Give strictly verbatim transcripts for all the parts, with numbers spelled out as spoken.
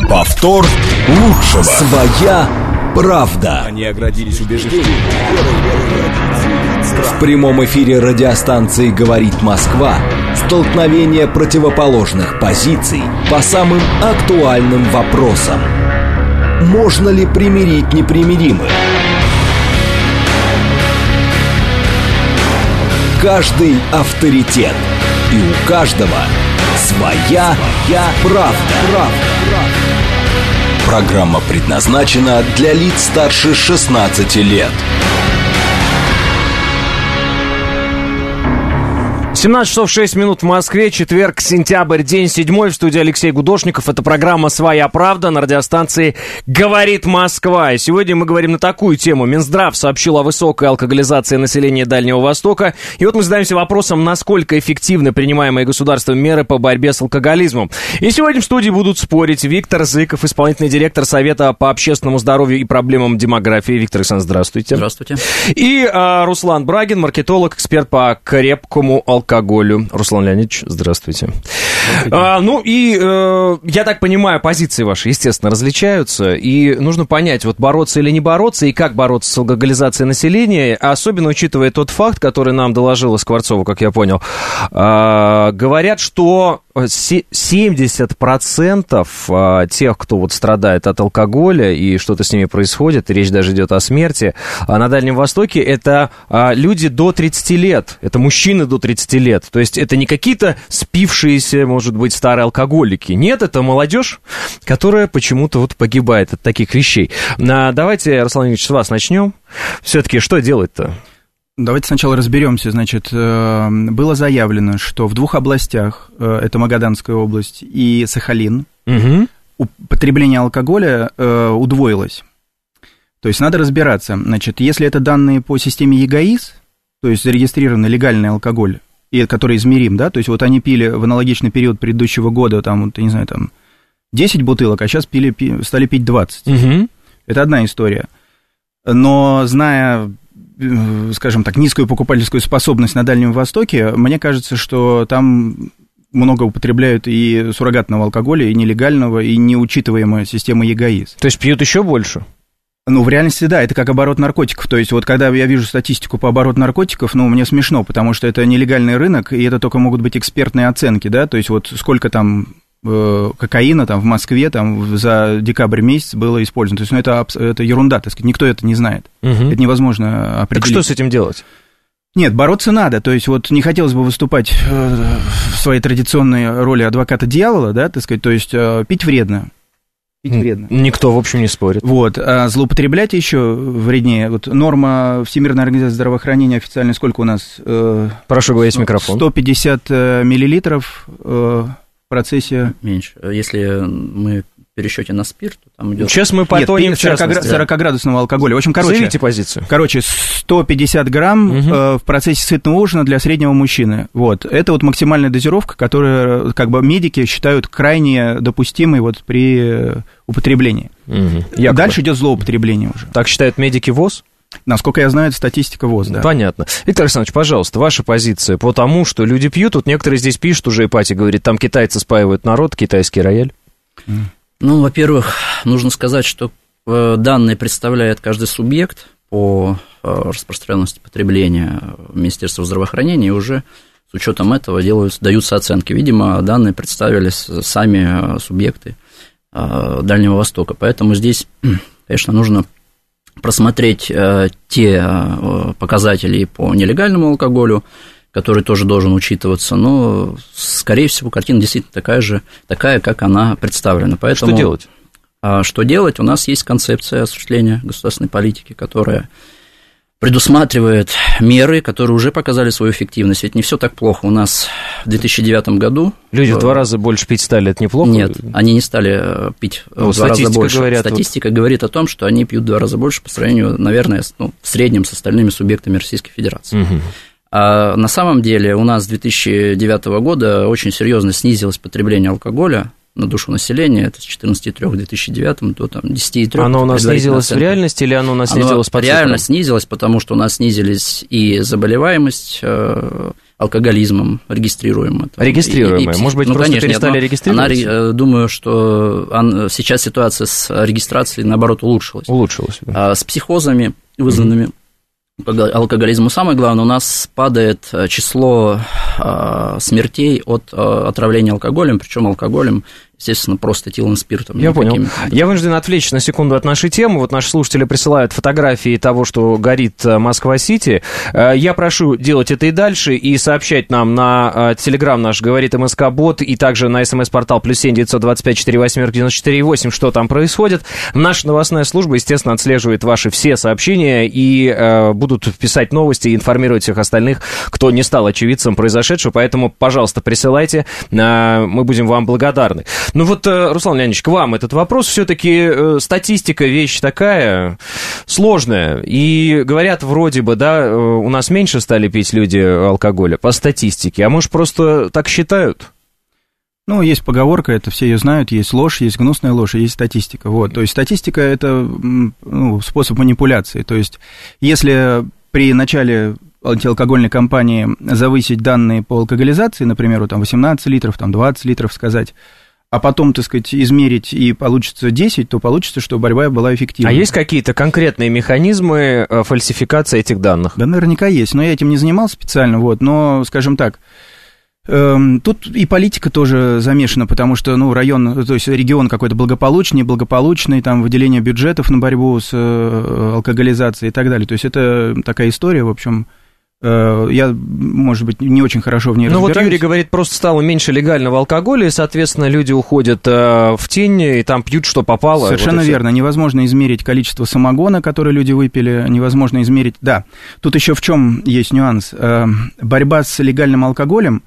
Повтор лучшего. Своя правда. Они оградились убеждением. В прямом эфире радиостанции «Говорит Москва» столкновение противоположных позиций по самым актуальным вопросам. Можно ли примирить непримиримых? Каждый авторитет. И у каждого своя правда. Программа предназначена для лиц старше шестнадцати лет. семнадцать часов шесть минут в Москве, четверг, сентябрь, день седьмой, в студии Алексей Гудошников. Это программа «Своя правда» на радиостанции «Говорит Москва». И сегодня мы говорим на такую тему. Минздрав сообщил о высокой алкоголизации населения Дальнего Востока. И вот мы задаемся вопросом, насколько эффективны принимаемые государством меры по борьбе с алкоголизмом. И сегодня в студии будут спорить Виктор Зыков, исполнительный директор Совета по общественному здоровью и проблемам демографии. Виктор Александрович, здравствуйте. Здравствуйте. И а, Руслан Брагин, маркетолог, эксперт по крепкому алкоголю. алкоголю. Руслан Леонидович, здравствуйте. А, ну и, э, я так понимаю, позиции ваши, естественно, различаются, и нужно понять, вот бороться или не бороться, и как бороться с алкоголизацией населения, особенно учитывая тот факт, который нам доложила Скворцова, как я понял. А, говорят, что семьдесят процентов тех, кто вот страдает от алкоголя, и что-то с ними происходит, и речь даже идет о смерти, на Дальнем Востоке, это люди до тридцати лет, это мужчины до тридцати лет, то есть это не какие-то спившиеся, может быть, старые алкоголики, нет, это молодежь, которая почему-то вот погибает от таких вещей. Давайте, Руслан Ильич, с вас начнем. Все-таки что делать-то? Давайте сначала разберемся. Значит, было заявлено, что в двух областях, это Магаданская область и Сахалин, угу. употребление алкоголя удвоилось. То есть надо разбираться. Значит, если это данные по системе ЕГАИС, то есть зарегистрированный легальный алкоголь, и который измерим, да, то есть вот они пили в аналогичный период предыдущего года, там, вот, я не знаю, там, десять бутылок, а сейчас пили, пи, стали пить двадцать. Угу. Это одна история. Но зная, скажем так, низкую покупательскую способность на Дальнем Востоке, мне кажется, что там много употребляют и суррогатного алкоголя, и нелегального, и неучитываемая система ЕГАИС. То есть пьют еще больше? Ну, в реальности, да, это как оборот наркотиков. То есть вот когда я вижу статистику по обороту наркотиков, ну, мне смешно, потому что это нелегальный рынок, и это только могут быть экспертные оценки, да, то есть вот сколько там э, кокаина там в Москве там за декабрь месяц было использовано. То есть ну, это, это ерунда, так сказать, никто это не знает. Угу. Это невозможно определить. Так что с этим делать? Нет, бороться надо, то есть вот не хотелось бы выступать в своей традиционной роли адвоката дьявола, да, так сказать, то есть пить вредно. Вредно. Никто, в общем, не спорит. Вот, а злоупотреблять еще вреднее. Вот норма Всемирной организации здравоохранения официально сколько у нас? Прошу говорить в микрофон. сто пятьдесят миллилитров в процессе... Меньше. Если мы в пересчете на спирт, то там идет... Сейчас мы потонем в частности. сорокаградусного алкоголя. В общем, короче... Заявите позицию. Короче, сто пятьдесят грамм угу. в процессе сытного ужина для среднего мужчины. Вот. Это вот максимальная дозировка, которую как бы медики считают крайне допустимой вот при употреблении. Угу. Дальше идет злоупотребление уже. Так считают медики ВОЗ? Насколько я знаю, это статистика ВОЗ, да. Понятно. Виктор Александрович, пожалуйста, ваша позиция по тому, что люди пьют. Вот некоторые здесь пишут, уже Ипатий говорит, там китайцы спаивают народ, китайский рояль. Mm. Ну, во-первых, нужно сказать, что данные представляет каждый субъект по распространенности потребления Министерства здравоохранения, и уже с учетом этого делаются, даются оценки. Видимо, данные представили сами субъекты Дальнего Востока. Поэтому здесь, конечно, нужно просмотреть те показатели по нелегальному алкоголю, который тоже должен учитываться, но, скорее всего, картина действительно такая же, такая, как она представлена. Поэтому, что делать? Что делать? У нас есть концепция осуществления государственной политики, которая предусматривает меры, которые уже показали свою эффективность. Ведь не все так плохо. У нас в две тысячи девятом году... Люди в два раза больше пить стали, это неплохо? Нет, они не стали пить ну, в два раза больше. Говорят, статистика вот... говорит о том, что они пьют в два раза больше по сравнению, наверное, ну, в среднем с остальными субъектами Российской Федерации. Угу. А на самом деле у нас с две тысячи девятого года очень серьезно снизилось потребление алкоголя на душу населения, это с четырнадцати целых трёх в две тысячи девятом до там, десяти целых трёх. Оно у нас снизилось в реальности или оно у нас снизилось по цифрам? Реально снизилось, потому что у нас снизились и заболеваемость алкоголизмом регистрируемая. Регистрируемая? И, и, Может быть, ну, просто конечно, перестали регистрироваться? Она, думаю, что он, сейчас ситуация с регистрацией, наоборот, улучшилась. Улучшилась. Да. А с психозами, вызванными mm-hmm. алкоголизмом, самое главное, у нас падает число а, смертей от а, отравления алкоголем, причем алкоголем, естественно, просто этиловым спиртом. Я понял. Я вынужден отвлечься на секунду от нашей темы. Вот наши слушатели присылают фотографии того, что горит Москва-Сити. Я прошу делать это и дальше, и сообщать нам на телеграм наш «Говорит МСК-бот», и также на смс-портал плюс семь девятьсот двадцать пять сорок восемь девяносто четыре восемь, что там происходит. Наша новостная служба, естественно, отслеживает ваши все сообщения и э, будут писать новости и информировать всех остальных, кто не стал очевидцем произошедшего. Поэтому, пожалуйста, присылайте, э, мы будем вам благодарны. Ну вот, Руслан Леонидович, к вам этот вопрос. Все-таки статистика вещь такая сложная. И говорят, вроде бы, да, у нас меньше стали пить люди алкоголя по статистике. А может, просто так считают? Ну, есть поговорка, это все ее знают, есть ложь, есть гнусная ложь, есть статистика. Вот. То есть статистика – это ну, способ манипуляции. То есть если при начале антиалкогольной кампании завысить данные по алкоголизации, например, там восемнадцать литров, там двадцать литров сказать, а потом, так сказать, измерить и получится десять, то получится, что борьба была эффективной. А есть какие-то конкретные механизмы фальсификации этих данных? Да, наверняка есть, но я этим не занимался специально, вот, но, скажем так, эм, тут и политика тоже замешана, потому что, ну, район, то есть регион какой-то благополучный, неблагополучный, там, выделение бюджетов на борьбу с э, алкоголизацией и так далее, то есть это такая история, в общем... Я, может быть, не очень хорошо в ней ну, разбираюсь. Ну вот Юрий говорит, просто стало меньше легального алкоголя, и, соответственно, люди уходят в тень, и там пьют, что попало. Совершенно вот верно. Невозможно измерить количество самогона, которое люди выпили, невозможно измерить... Да, тут еще в чем есть нюанс. Борьба с легальным алкоголем,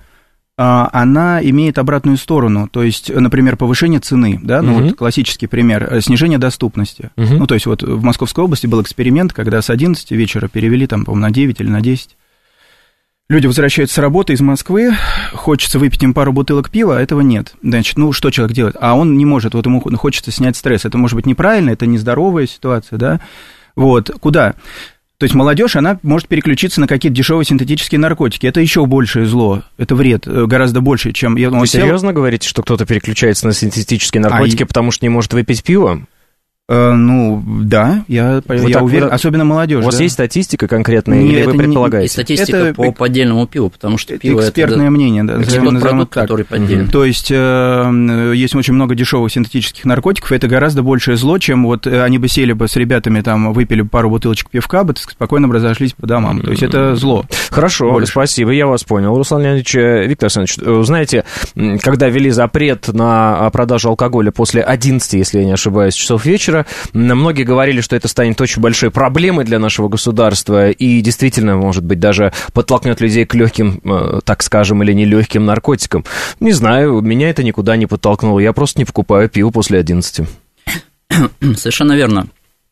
она имеет обратную сторону, то есть, например, повышение цены, да, ну, uh-huh. вот классический пример, снижение доступности. Uh-huh. Ну, то есть, вот в Московской области был эксперимент, когда с одиннадцати вечера перевели, там, по-моему, на девять или на десять. Люди возвращаются с работы из Москвы, хочется выпить им пару бутылок пива, а этого нет. Значит, ну, что человек делает? А он не может, вот ему хочется снять стресс. Это может быть неправильно, это нездоровая ситуация, да. Вот, куда? То есть молодежь, она может переключиться на какие-то дешевые синтетические наркотики. Это еще большее зло, это вред, гораздо больше, чем... Вы ну, серьезно сел... говорите, что кто-то переключается на синтетические наркотики, а... потому что не может выпить пиво? Uh, ну, да, я, я так, уверен, вы... особенно молодежь. У вас да? есть статистика конкретная, Нет, или вы предполагаете? Не... И статистика это... по поддельному пиву, потому что это пиво экспертное это... мнение, да, назовем продукт, так. который поддельный. Mm-hmm. То есть, э, есть очень много дешевых синтетических наркотиков, это гораздо большее зло, чем вот они бы сели бы с ребятами, там, выпили пару бутылочек пивка, бы спокойно бы разошлись по домам. Mm-hmm. То есть, это зло. Хорошо, больше. Спасибо, я вас понял. Руслан Леонидович, Виктор Александрович, знаете, когда ввели запрет на продажу алкоголя после одиннадцати, если я не ошибаюсь, часов вечера, многие говорили, что это станет очень большой проблемой для нашего государства и действительно, может быть, даже подтолкнет людей к легким, так скажем, или нелегким наркотикам. Не знаю, меня это никуда не подтолкнуло. Я просто не покупаю пиво после одиннадцати. Совершенно верно.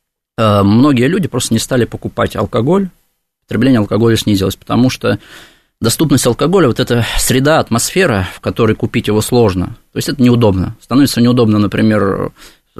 Многие люди просто не стали покупать алкоголь, потребление алкоголя снизилось, потому что доступность алкоголя, вот эта среда, атмосфера, в которой купить его сложно, то есть это неудобно. Становится неудобно, например,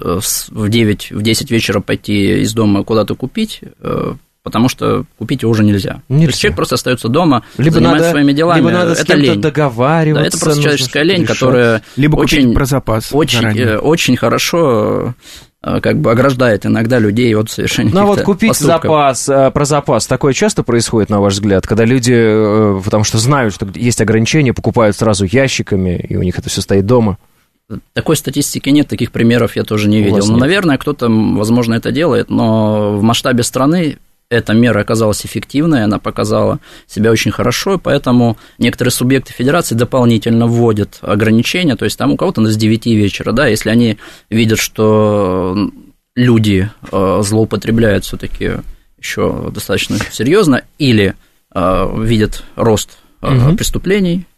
в девять, в десять вечера пойти из дома куда-то купить, потому что купить его уже нельзя. нельзя. То есть человек просто остается дома, либо занимается надо, своими делами. Либо надо с это кем-то лень. договариваться. Да, это просто человеческая лень, решать. Которая либо очень, про запас очень, очень хорошо как бы ограждает иногда людей от совершения Ну, а вот купить поступков. запас, про запас, такое часто происходит, на ваш взгляд, когда люди, потому что знают, что есть ограничения, покупают сразу ящиками, и у них это все стоит дома? Такой статистики нет, таких примеров я тоже не видел. Ну, наверное, кто-то, возможно, это делает, но в масштабе страны эта мера оказалась эффективной, она показала себя очень хорошо, и поэтому некоторые субъекты федерации дополнительно вводят ограничения, то есть там у кого-то с девяти вечера, да, если они видят, что люди злоупотребляют все-таки еще достаточно серьезно, или видят рост угу. преступлений,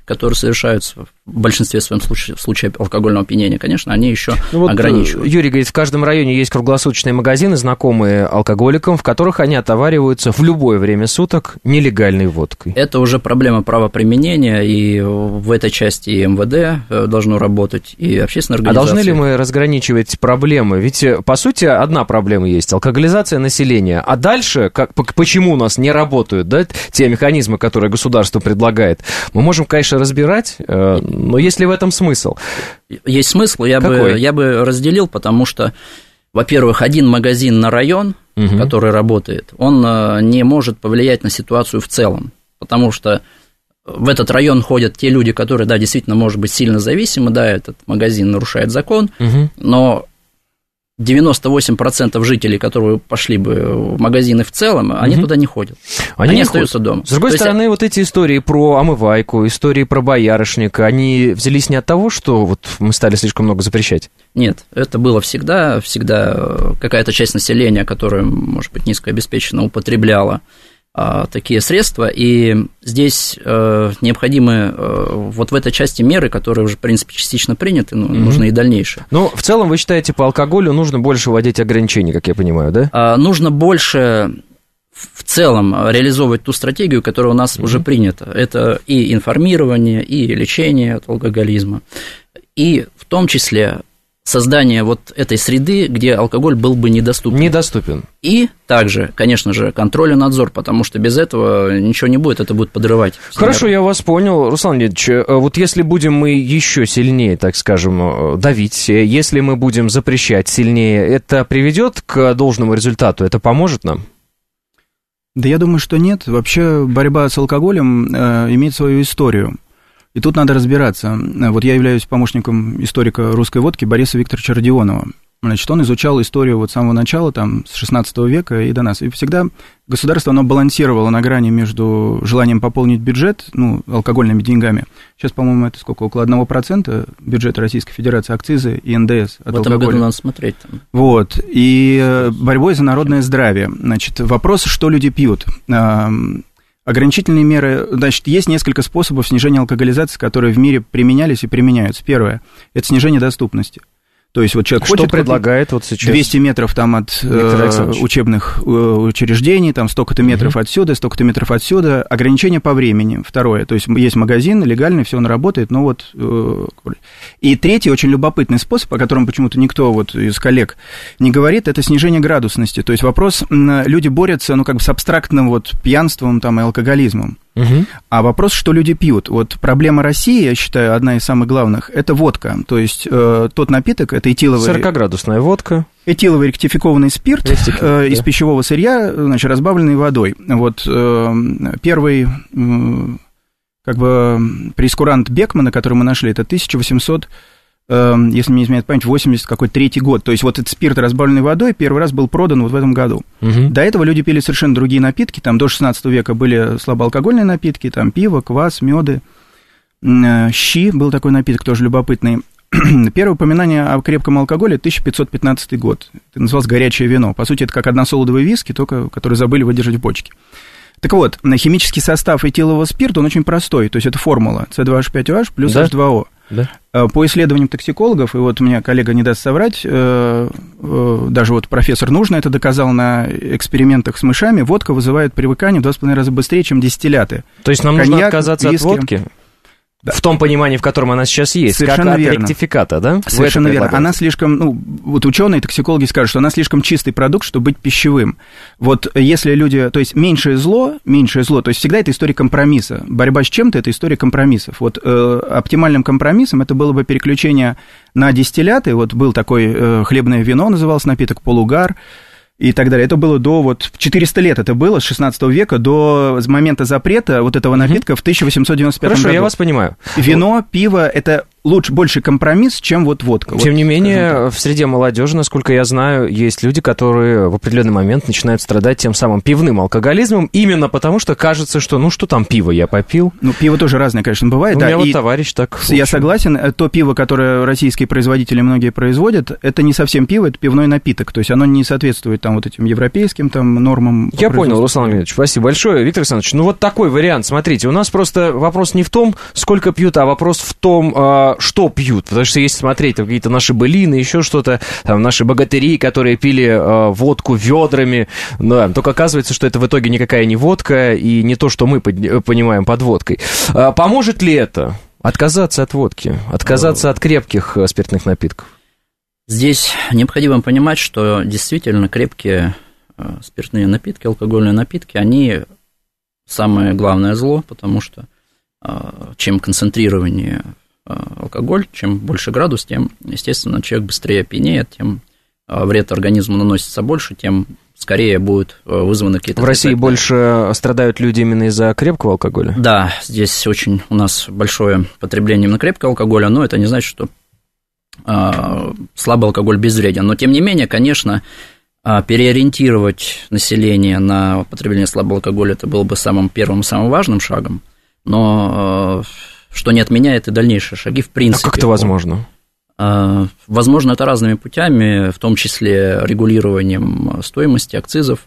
которые совершаются в большинстве своем случае, в случае алкогольного опьянения, конечно, они еще ну вот ограничивают. Юрий говорит, в каждом районе есть круглосуточные магазины, знакомые алкоголикам, в которых они отовариваются в любое время суток нелегальной водкой. Это уже проблема правоприменения, и в этой части и эм вэ дэ должно работать, и общественная организация. А должны ли мы разграничивать проблемы? Ведь, по сути, одна проблема есть – алкоголизация населения. А дальше, как, почему у нас не работают, да, те механизмы, которые государство предлагает, мы можем, конечно, разбирать, но есть ли в этом смысл? Есть смысл, я бы, я бы разделил, потому что, во-первых, один магазин на район, угу. который работает, он не может повлиять на ситуацию в целом, потому что в этот район ходят те люди, которые, да, действительно, может быть, сильно зависимы, да, этот магазин нарушает закон, угу. но девяносто восемь процентов жителей, которые пошли бы в магазины в целом, они угу. туда не ходят. Они, они не остаются ходят. дома. С другой То стороны, есть... вот эти истории про омывайку, истории про боярышника, они взялись не от того, что вот мы стали слишком много запрещать? Нет, это было всегда, всегда какая-то часть населения, которая, может быть, низкообеспеченно употребляла а, такие средства, и здесь а, необходимы а, вот в этой части меры, которые уже, в принципе, частично приняты, но mm-hmm. нужны и дальнейшие. Ну, в целом, вы считаете, по алкоголю нужно больше вводить ограничений, как я понимаю, да? А, нужно больше в целом реализовывать ту стратегию, которая у нас mm-hmm. уже принята. Это и информирование, и лечение от алкоголизма, и в том числе создание вот этой среды, где алкоголь был бы недоступен. Недоступен. И также, конечно же, контроль и надзор, потому что без этого ничего не будет, это будет подрывать. Хорошо, я вас понял. Руслан Леонидович, вот если будем мы еще сильнее, так скажем, давить, если мы будем запрещать сильнее, это приведет к должному результату? Это поможет нам? Да я думаю, что нет. Вообще борьба с алкоголем э, имеет свою историю. И тут надо разбираться. Вот я являюсь помощником историка русской водки Бориса Викторовича Родионова. Значит, он изучал историю вот с самого начала, там, с шестнадцатого века и до нас. И всегда государство, оно балансировало на грани между желанием пополнить бюджет, ну, алкогольными деньгами. Сейчас, по-моему, это сколько? Около одного процента бюджета Российской Федерации, акцизы и эн дэ эс от алкоголя. В этом году надо смотреть. Там. Вот. И борьбой за народное здравие. Значит, вопрос, что люди пьют. Ограничительные меры, значит, есть несколько способов снижения алкоголизации, которые в мире применялись и применяются. Первое – это снижение доступности. То есть вот человек что хочет предлагает вот сейчас двести метров там от э, учебных э, учреждений, там столько-то метров uh-huh. отсюда, столько-то метров отсюда, ограничение по времени. Второе, то есть есть магазин легальный, все он работает, но вот... Э, и третий очень любопытный способ, о котором почему-то никто вот из коллег не говорит, это снижение градусности. То есть вопрос, люди борются, ну, как бы с абстрактным вот пьянством там и алкоголизмом. Угу. А вопрос, что люди пьют. Вот проблема России, я считаю, одна из самых главных, это водка. То есть э, тот напиток, это этиловый... сорокаградусная водка. Этиловый ректификованный спирт Ректифик, э, да. из пищевого сырья, значит, разбавленный водой. Вот э, первый, э, как бы, прейскурант Бекмана, который мы нашли, это тысяча восемьсот... если мне не изменяет память, восемьдесят какой-то третий год. То есть вот этот спирт, разбавленный водой, первый раз был продан вот в этом году. Угу. До этого люди пили совершенно другие напитки. Там до шестнадцатого века были слабоалкогольные напитки, там пиво, квас, меды. Щи был такой напиток, тоже любопытный. Первое упоминание о крепком алкоголе тысяча пятьсот пятнадцатый год. Это называлось горячее вино. По сути, это как односолодовый виски, только который забыли выдержать в бочке. Так вот, химический состав этилового спирта, он очень простой. То есть это формула си два эйч пять о эйч плюс да? эйч два о. Да. По исследованиям токсикологов, и вот у меня коллега не даст соврать, даже вот профессор Нужно это доказал на экспериментах с мышами, водка вызывает привыкание в два с половиной раза быстрее, чем дистилляты. То есть нам Коньяк, нужно отказаться виски. От водки? Да. В том понимании, в котором она сейчас есть, совершенно как верно. От ректификата, да? Совершенно верно. Она слишком, ну, вот ученые, токсикологи скажут, что она слишком чистый продукт, чтобы быть пищевым. Вот если люди, то есть меньшее зло, меньшее зло, то есть всегда это история компромисса. Борьба с чем-то – это история компромиссов. Вот э, оптимальным компромиссом это было бы переключение на дистилляты. Вот был такой э, хлебное вино, назывался напиток полугар. И так далее. Это было до вот четыреста лет, это было с шестнадцатого века до момента запрета вот этого напитка mm-hmm. в тысяча восемьсот девяносто пятом Хорошо, году. Я вас понимаю. Вино, пиво – это лучше, больше компромисс, чем вот водка. Тем вот, не менее, в среде молодежи, насколько я знаю, есть люди, которые в определенный момент начинают страдать тем самым пивным алкоголизмом, именно потому что кажется, что ну что там пиво, я попил. Ну, пиво тоже разное, конечно, бывает. У да, меня и вот товарищ так... Я согласен, то пиво, которое российские производители многие производят, это не совсем пиво, это пивной напиток, то есть оно не соответствует там вот этим европейским там нормам. Я понял, Руслан Леонидович, спасибо большое. Виктор Александрович, ну вот такой вариант, смотрите, у нас просто вопрос не в том, сколько пьют, а вопрос в том, что пьют, потому что если смотреть какие-то наши былины, еще что-то, там, наши богатыри, которые пили э, водку ведрами, да, только оказывается, что это в итоге никакая не водка и не то, что мы под, понимаем под водкой. А поможет ли это отказаться от водки, отказаться от крепких спиртных напитков? Здесь необходимо понимать, что действительно крепкие спиртные напитки, алкогольные напитки, они самое главное зло, потому что чем концентрированнее алкоголь, чем больше градус, тем, естественно, человек быстрее пьянеет, тем вред организму наносится больше, тем скорее будут вызваны какие-то... В России больше страдают люди именно из-за крепкого алкоголя? Да, здесь очень у нас большое потребление именно крепкого алкоголя, но это не значит, что э, слабый алкоголь безвреден. Но, тем не менее, конечно, переориентировать население на потребление слабого алкоголя это было бы самым первым и самым важным шагом, но... Э, что не отменяет и дальнейшие шаги, в принципе. А как это возможно? Возможно, это разными путями, в том числе регулированием стоимости акцизов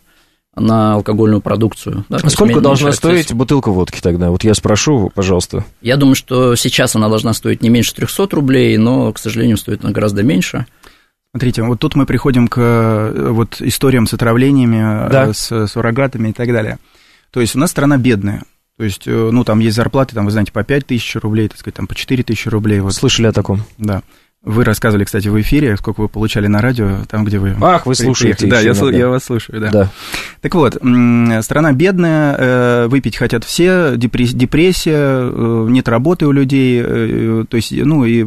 на алкогольную продукцию. Да, а сколько должна стоить акциз. Бутылка водки тогда? Вот я спрошу, пожалуйста. Я думаю, что сейчас она должна стоить не меньше трехсот рублей, но, к сожалению, стоит она гораздо меньше. Смотрите, вот тут мы приходим к вот, историям с отравлениями, да. с суррогатами и так далее. То есть у нас страна бедная. То есть, ну, там есть зарплаты, там, вы знаете, по пять тысяч рублей, так сказать, там, по четыре тысячи рублей. Вот. Слышали о таком? Да. Вы рассказывали, кстати, в эфире, сколько вы получали на радио, там, где вы... Ах, вы слушаете. Да, я, я вас слушаю, да. да. Так вот, страна бедная, выпить хотят все, депрессия, нет работы у людей, то есть, ну, и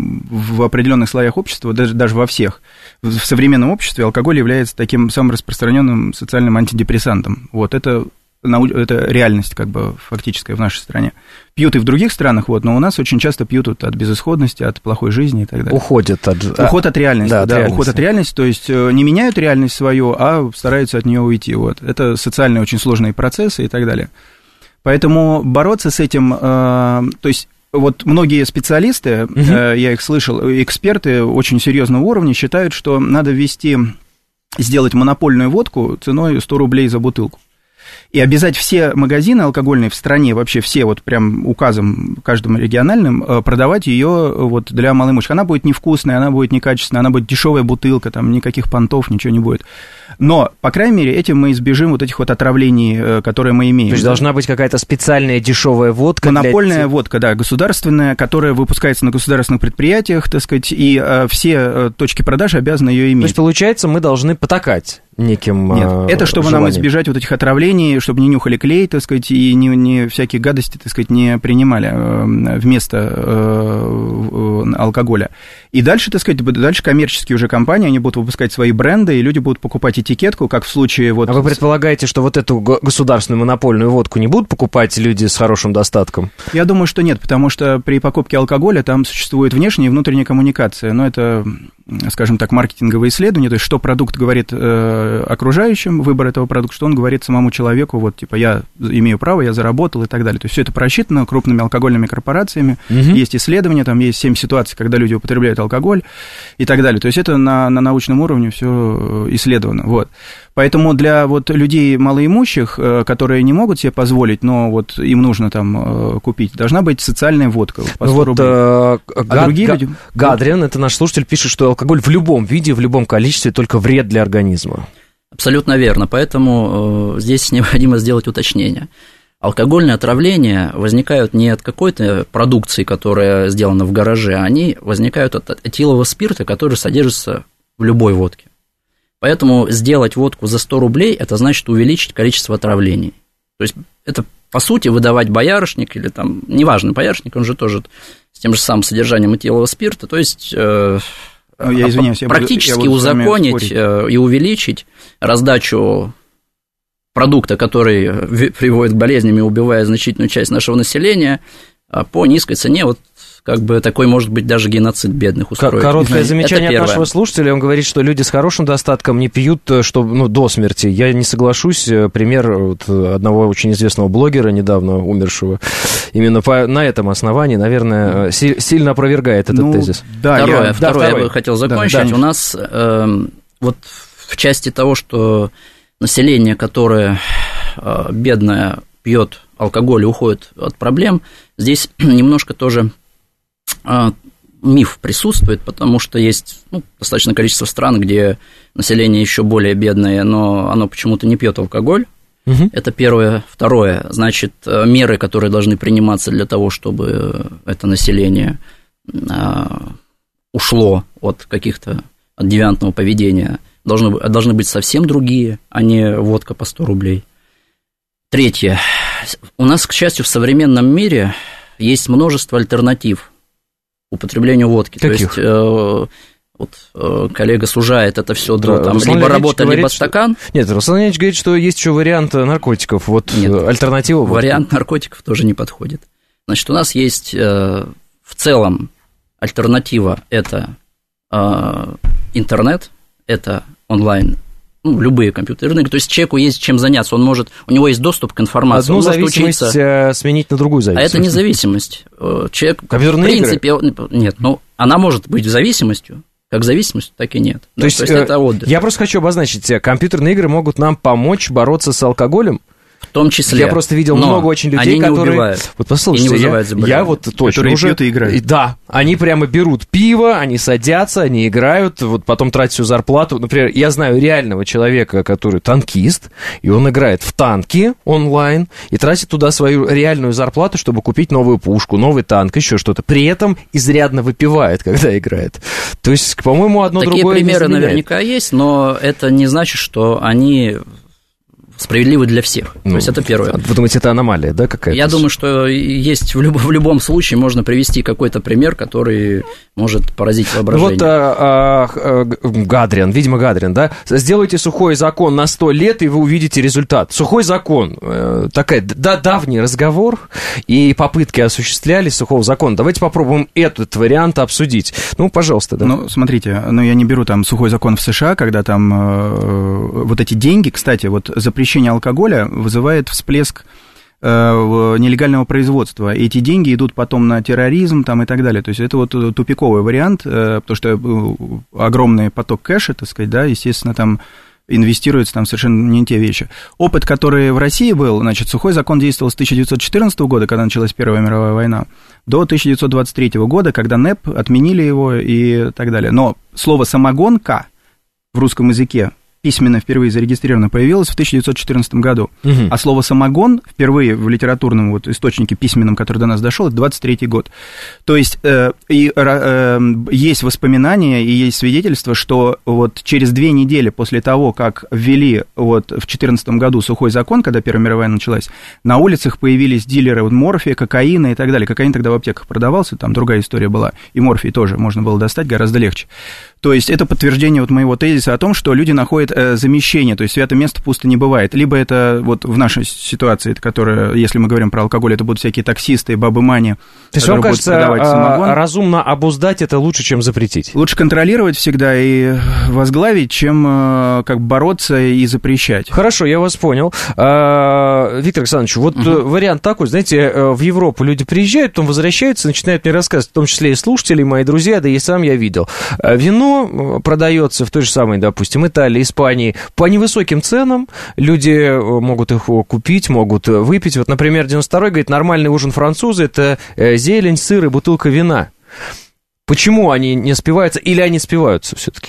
в определенных слоях общества, даже, даже во всех, в современном обществе алкоголь является таким самым распространенным социальным антидепрессантом. Вот, это... Это реальность, как бы, фактическая в нашей стране. Пьют и в других странах, вот, но у нас очень часто пьют вот от безысходности, от плохой жизни и так далее. Уходят от... Уход от реальности, да, от да реальности. Уход от реальности, то есть не меняют реальность свою, а стараются от нее уйти, вот. Это социальные очень сложные процессы и так далее. Поэтому бороться с этим, э, то есть... Вот многие специалисты, uh-huh. э, я их слышал, эксперты очень серьезного уровня считают, что надо ввести, сделать монопольную водку ценой сто рублей за бутылку. И обязать все магазины алкогольные в стране, вообще все, вот прям указом каждым региональным, продавать ее вот для малоимущих. Она будет невкусная, она будет некачественная, она будет дешевая бутылка, там никаких понтов, ничего не будет. Но, по крайней мере, этим мы избежим вот этих вот отравлений, которые мы имеем. То есть должна быть какая-то специальная дешевая водка? Монопольная для... водка, да, государственная, которая выпускается на государственных предприятиях, так сказать, и все точки продажи обязаны ее иметь. То есть, получается, мы должны потакать неким Нет, это чтобы желанием. Нам избежать вот этих отравлений, чтобы не нюхали клей, так сказать, и не, не всякие гадости, так сказать, не принимали вместо э, алкоголя. И дальше, так сказать, дальше коммерческие уже компании, они будут выпускать свои бренды, и люди будут покупать этикетку, как в случае вот... А вы предполагаете, что вот эту государственную монопольную водку не будут покупать люди с хорошим достатком? Я думаю, что нет, потому что при покупке алкоголя там существует внешняя и внутренняя коммуникация, но это, скажем так, маркетинговые исследования, то есть что продукт говорит э, окружающим, выбор этого продукта, что он говорит самому человеку, вот, типа, я имею право, я заработал и так далее. То есть все это просчитано крупными алкогольными корпорациями, угу. Есть исследования, там есть семь ситуаций, когда люди употребляют алкоголь и так далее. То есть это на, на научном уровне все исследовано, вот. Поэтому для вот людей малоимущих, которые не могут себе позволить, но вот им нужно там купить, должна быть социальная водка по сто рублей. А Гад, другие люди... Гадрин, это наш слушатель, пишет, что алкоголь в любом виде, в любом количестве только вред для организма. Абсолютно верно, поэтому здесь необходимо сделать уточнение. Алкогольные отравления возникают не от какой-то продукции, которая сделана в гараже, они возникают от этилового спирта, который содержится в любой водке. Поэтому сделать водку за сто рублей – это значит увеличить количество отравлений. То есть это, по сути, выдавать боярышник или там, неважно, боярышник, он же тоже с тем же самым содержанием этилового спирта, то есть э, я извиняюсь, практически я буду, я буду узаконить и увеличить раздачу продукта, который приводит к болезням и убивает значительную часть нашего населения, по низкой цене, вот как бы такой может быть даже геноцид бедных устроить. Короткое замечание от нашего слушателя. Он говорит, что люди с хорошим достатком не пьют, что, ну, до смерти. Я не соглашусь. Пример вот одного очень известного блогера, недавно умершего, именно по, на этом основании, наверное, си, сильно опровергает этот ну, тезис. Да, второе, я, второе, да, второе я бы хотел закончить. Да, да. У нас э, вот в части того, что население, которое э, бедное, пьет алкоголь и уходит от проблем, здесь немножко тоже э, миф присутствует, потому что есть ну, достаточное количество стран, где население еще более бедное, но оно почему-то не пьет алкоголь. Угу. Это первое. Второе, значит, меры, которые должны приниматься для того, чтобы это население э, ушло от каких-то от девиантного поведения, должны, должны быть совсем другие, а не водка по сто рублей. Третье. У нас, к счастью, в современном мире есть множество альтернатив употреблению водки. Каких? То есть, э, вот э, коллега сужает это все до да, там, либо работа, говорит, либо стакан. Что... Нет, Руслан Леонидович говорит, что есть еще вариант наркотиков. Вот Нет, альтернатива водки. Вариант наркотиков тоже не подходит. Значит, у нас есть э, в целом альтернатива – это э, интернет, это онлайн. Ну, любые компьютерные, то есть человеку есть чем заняться, он может, у него есть доступ к информации. Одну он зависимость может учиться, сменить на другую зависимость. А это не зависимость. Человек, в принципе, игры? Нет, ну, она может быть зависимостью, как зависимость, так и нет. То, да, есть, то есть это отдых. Я просто хочу обозначить, компьютерные игры могут нам помочь бороться с алкоголем? В том числе. Я просто видел много очень людей, они которые... не убивают. Вот послушайте, я, я вот точно которые уже... пьют и играют. Да, они прямо берут пиво, они садятся, они играют, вот потом тратят всю зарплату. Например, я знаю реального человека, который танкист, и он играет в танки онлайн и тратит туда свою реальную зарплату, чтобы купить новую пушку, новый танк, еще что-то. При этом изрядно выпивает, когда играет. То есть, по-моему, одно Такие другое не примеры заменяет. Наверняка есть, но это не значит, что они... справедливы для всех. Ну, то есть это первое. Вы думаете, это аномалия, да, какая-то? Я думаю, что есть в, люб, в любом случае можно привести какой-то пример, который может поразить воображение. Вот а, а, Гадриан, видимо, Гадриан, да? Сделайте сухой закон на сто лет, и вы увидите результат. Сухой закон, э, такая да, давний разговор, и попытки осуществлялись сухого закона. Давайте попробуем этот вариант обсудить. Ну, пожалуйста, да. Ну, смотрите, ну, я не беру там сухой закон в США, когда там э, вот эти деньги, кстати, вот запрещение Запрещение алкоголя вызывает всплеск э, нелегального производства. И эти деньги идут потом на терроризм там, и так далее. То есть это вот тупиковый вариант, э, потому что э, огромный поток кэша, так сказать, да, естественно, там инвестируются там совершенно не те вещи. Опыт, который в России был, значит, сухой закон действовал с тысяча девятьсот четырнадцатого года, когда началась Первая мировая война, до тысяча девятьсот двадцать третьего года, когда НЭП отменили его и так далее. Но слово «самогонка» в русском языке письменно впервые зарегистрировано появилось в тысяча девятьсот четырнадцатом году. Угу. А слово «самогон» впервые в литературном вот источнике письменном, который до нас дошел, это двадцать третий год. То есть э, и, э, есть воспоминания и есть свидетельства, что вот через две недели после того, как ввели вот в четырнадцатом году сухой закон, когда Первая мировая началась, на улицах появились дилеры вот, морфия, кокаина и так далее. Кокаин тогда в аптеках продавался, там другая история была. И морфий тоже можно было достать гораздо легче. То есть это подтверждение вот моего тезиса о том, что люди находят э, замещение, то есть святое место пусто не бывает. Либо это вот в нашей ситуации, которая, если мы говорим про алкоголь, это будут всякие таксисты, бабы-мани, то есть вам кажется, разумно обуздать это лучше, чем запретить? Лучше контролировать всегда и возглавить, чем как бороться и запрещать. Хорошо, я вас понял. Виктор Александрович, вот угу. вариант такой, знаете, в Европу люди приезжают, потом возвращаются, начинают мне рассказывать, в том числе и слушатели, мои друзья, да и сам я видел. Вино продается в той же самой, допустим, Италии, Испании по невысоким ценам. Люди могут их купить, могут выпить. Вот, например, девяносто второй говорит, нормальный ужин француза – это зелень, сыр и бутылка вина. Почему они не спиваются или они спиваются все-таки?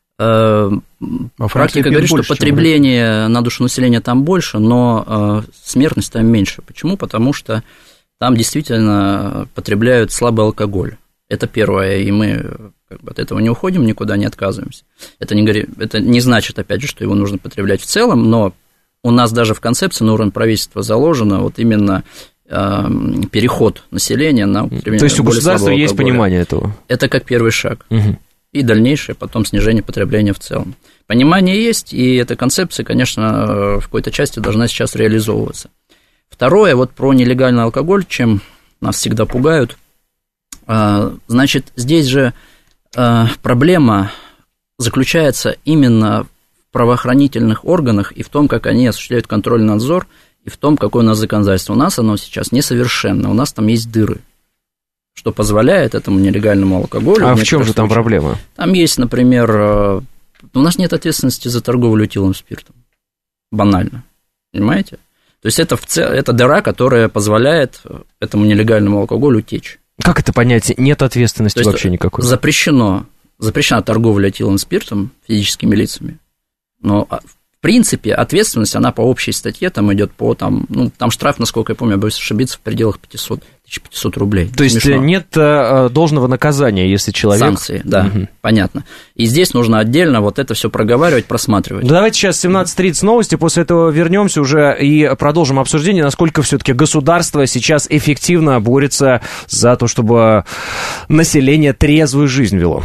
Практика говорит, что потребление на душу населения там больше, но смертность там меньше. Почему? Потому что там действительно потребляют слабый алкоголь. Это первое, и мы как бы от этого не уходим, никуда не отказываемся. Это не, это не значит, опять же, что его нужно потреблять в целом, но у нас даже в концепции на уровне правительства заложено вот именно э, переход населения на употребление. То есть у государства есть понимание этого? Это как первый шаг. Угу. И дальнейшее потом снижение потребления в целом. Понимание есть, и эта концепция, конечно, в какой-то части должна сейчас реализовываться. Второе, вот про нелегальный алкоголь, чем нас всегда пугают. Значит, здесь же проблема заключается именно в правоохранительных органах и в том, как они осуществляют контрольный надзор, и в том, какое у нас законодательство. У нас оно сейчас несовершенно, у нас там есть дыры, что позволяет этому нелегальному алкоголю... А в чем же там проблема? Там есть, например, у нас нет ответственности за торговлю этиловым спиртом. Банально. Понимаете? То есть это, в цел... это дыра, которая позволяет этому нелегальному алкоголю течь. Как это понятие? Нет ответственности вообще никакой? Запрещено, запрещена торговля этиловым спиртом физическими лицами, но... В принципе, ответственность, она по общей статье там идет по, там, ну, там штраф, насколько я помню, я боюсь ошибиться, в пределах пятьсот, тысяча пятьсот рублей. То есть смешно. Нет а, должного наказания, если человек... Санкции, да, угу. Понятно. И здесь нужно отдельно вот это все проговаривать, просматривать. Ну, давайте сейчас семнадцать тридцать новости, после этого вернемся уже и продолжим обсуждение, насколько все-таки государство сейчас эффективно борется за то, чтобы население трезвую жизнь вело.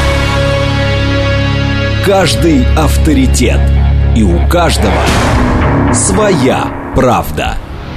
Каждый авторитет. И у каждого своя правда.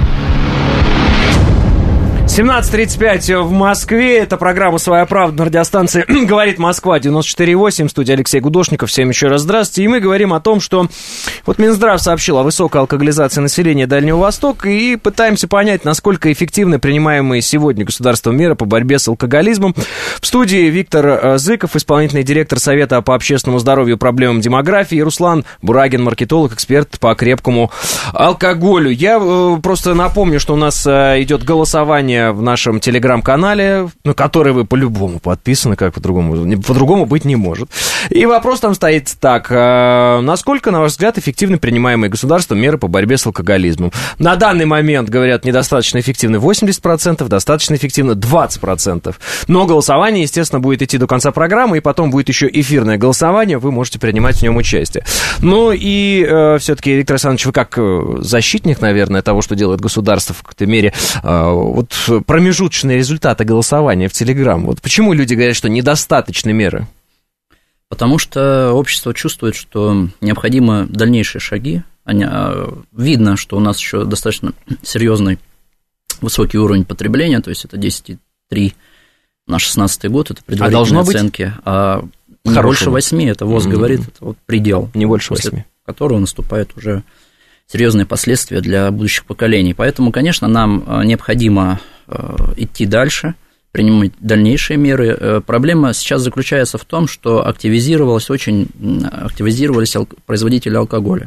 семнадцать тридцать пять в Москве. Это программа «Своя правда» на радиостанции «Говорит Москва» девяносто четыре восемь. В студии Алексей Гудошников. Всем еще раз здравствуйте. И мы говорим о том, что вот Минздрав сообщил о высокой алкоголизации населения Дальнего Востока и пытаемся понять, насколько эффективны принимаемые сегодня государством меры по борьбе с алкоголизмом. В студии Виктор Зыков, исполнительный директор Совета по общественному здоровью и проблемам демографии, и Руслан Брагин, маркетолог, эксперт по крепкому алкоголю. Я просто напомню, что у нас идет голосование в нашем телеграм-канале, на который вы по-любому подписаны, как по-другому, по-другому быть не может. И вопрос там стоит так. Насколько, на ваш взгляд, эффективны принимаемые государством меры по борьбе с алкоголизмом? На данный момент, говорят, недостаточно эффективны восемьдесят процентов, достаточно эффективно двадцать процентов. Но голосование, естественно, будет идти до конца программы, и потом будет еще эфирное голосование, вы можете принимать в нем участие. Ну и э, все-таки, Виктор Александрович, вы как защитник, наверное, того, что делает государство в какой-то мере, э, вот промежуточные результаты голосования в Телеграм. Вот почему люди говорят, что недостаточны меры? Потому что общество чувствует, что необходимы дальнейшие шаги. Они, видно, что у нас еще достаточно серьезный высокий уровень потребления, то есть это десять целых три десятых на шестнадцатый год, это предварительные а оценки. Быть а не больше восьми, это ВОЗ mm-hmm. говорит, это вот предел. Не больше восьми. После которого наступает уже серьезные последствия для будущих поколений. Поэтому, конечно, нам необходимо идти дальше, принимать дальнейшие меры. Проблема сейчас заключается в том, что активизировалось очень, активизировались производители алкоголя.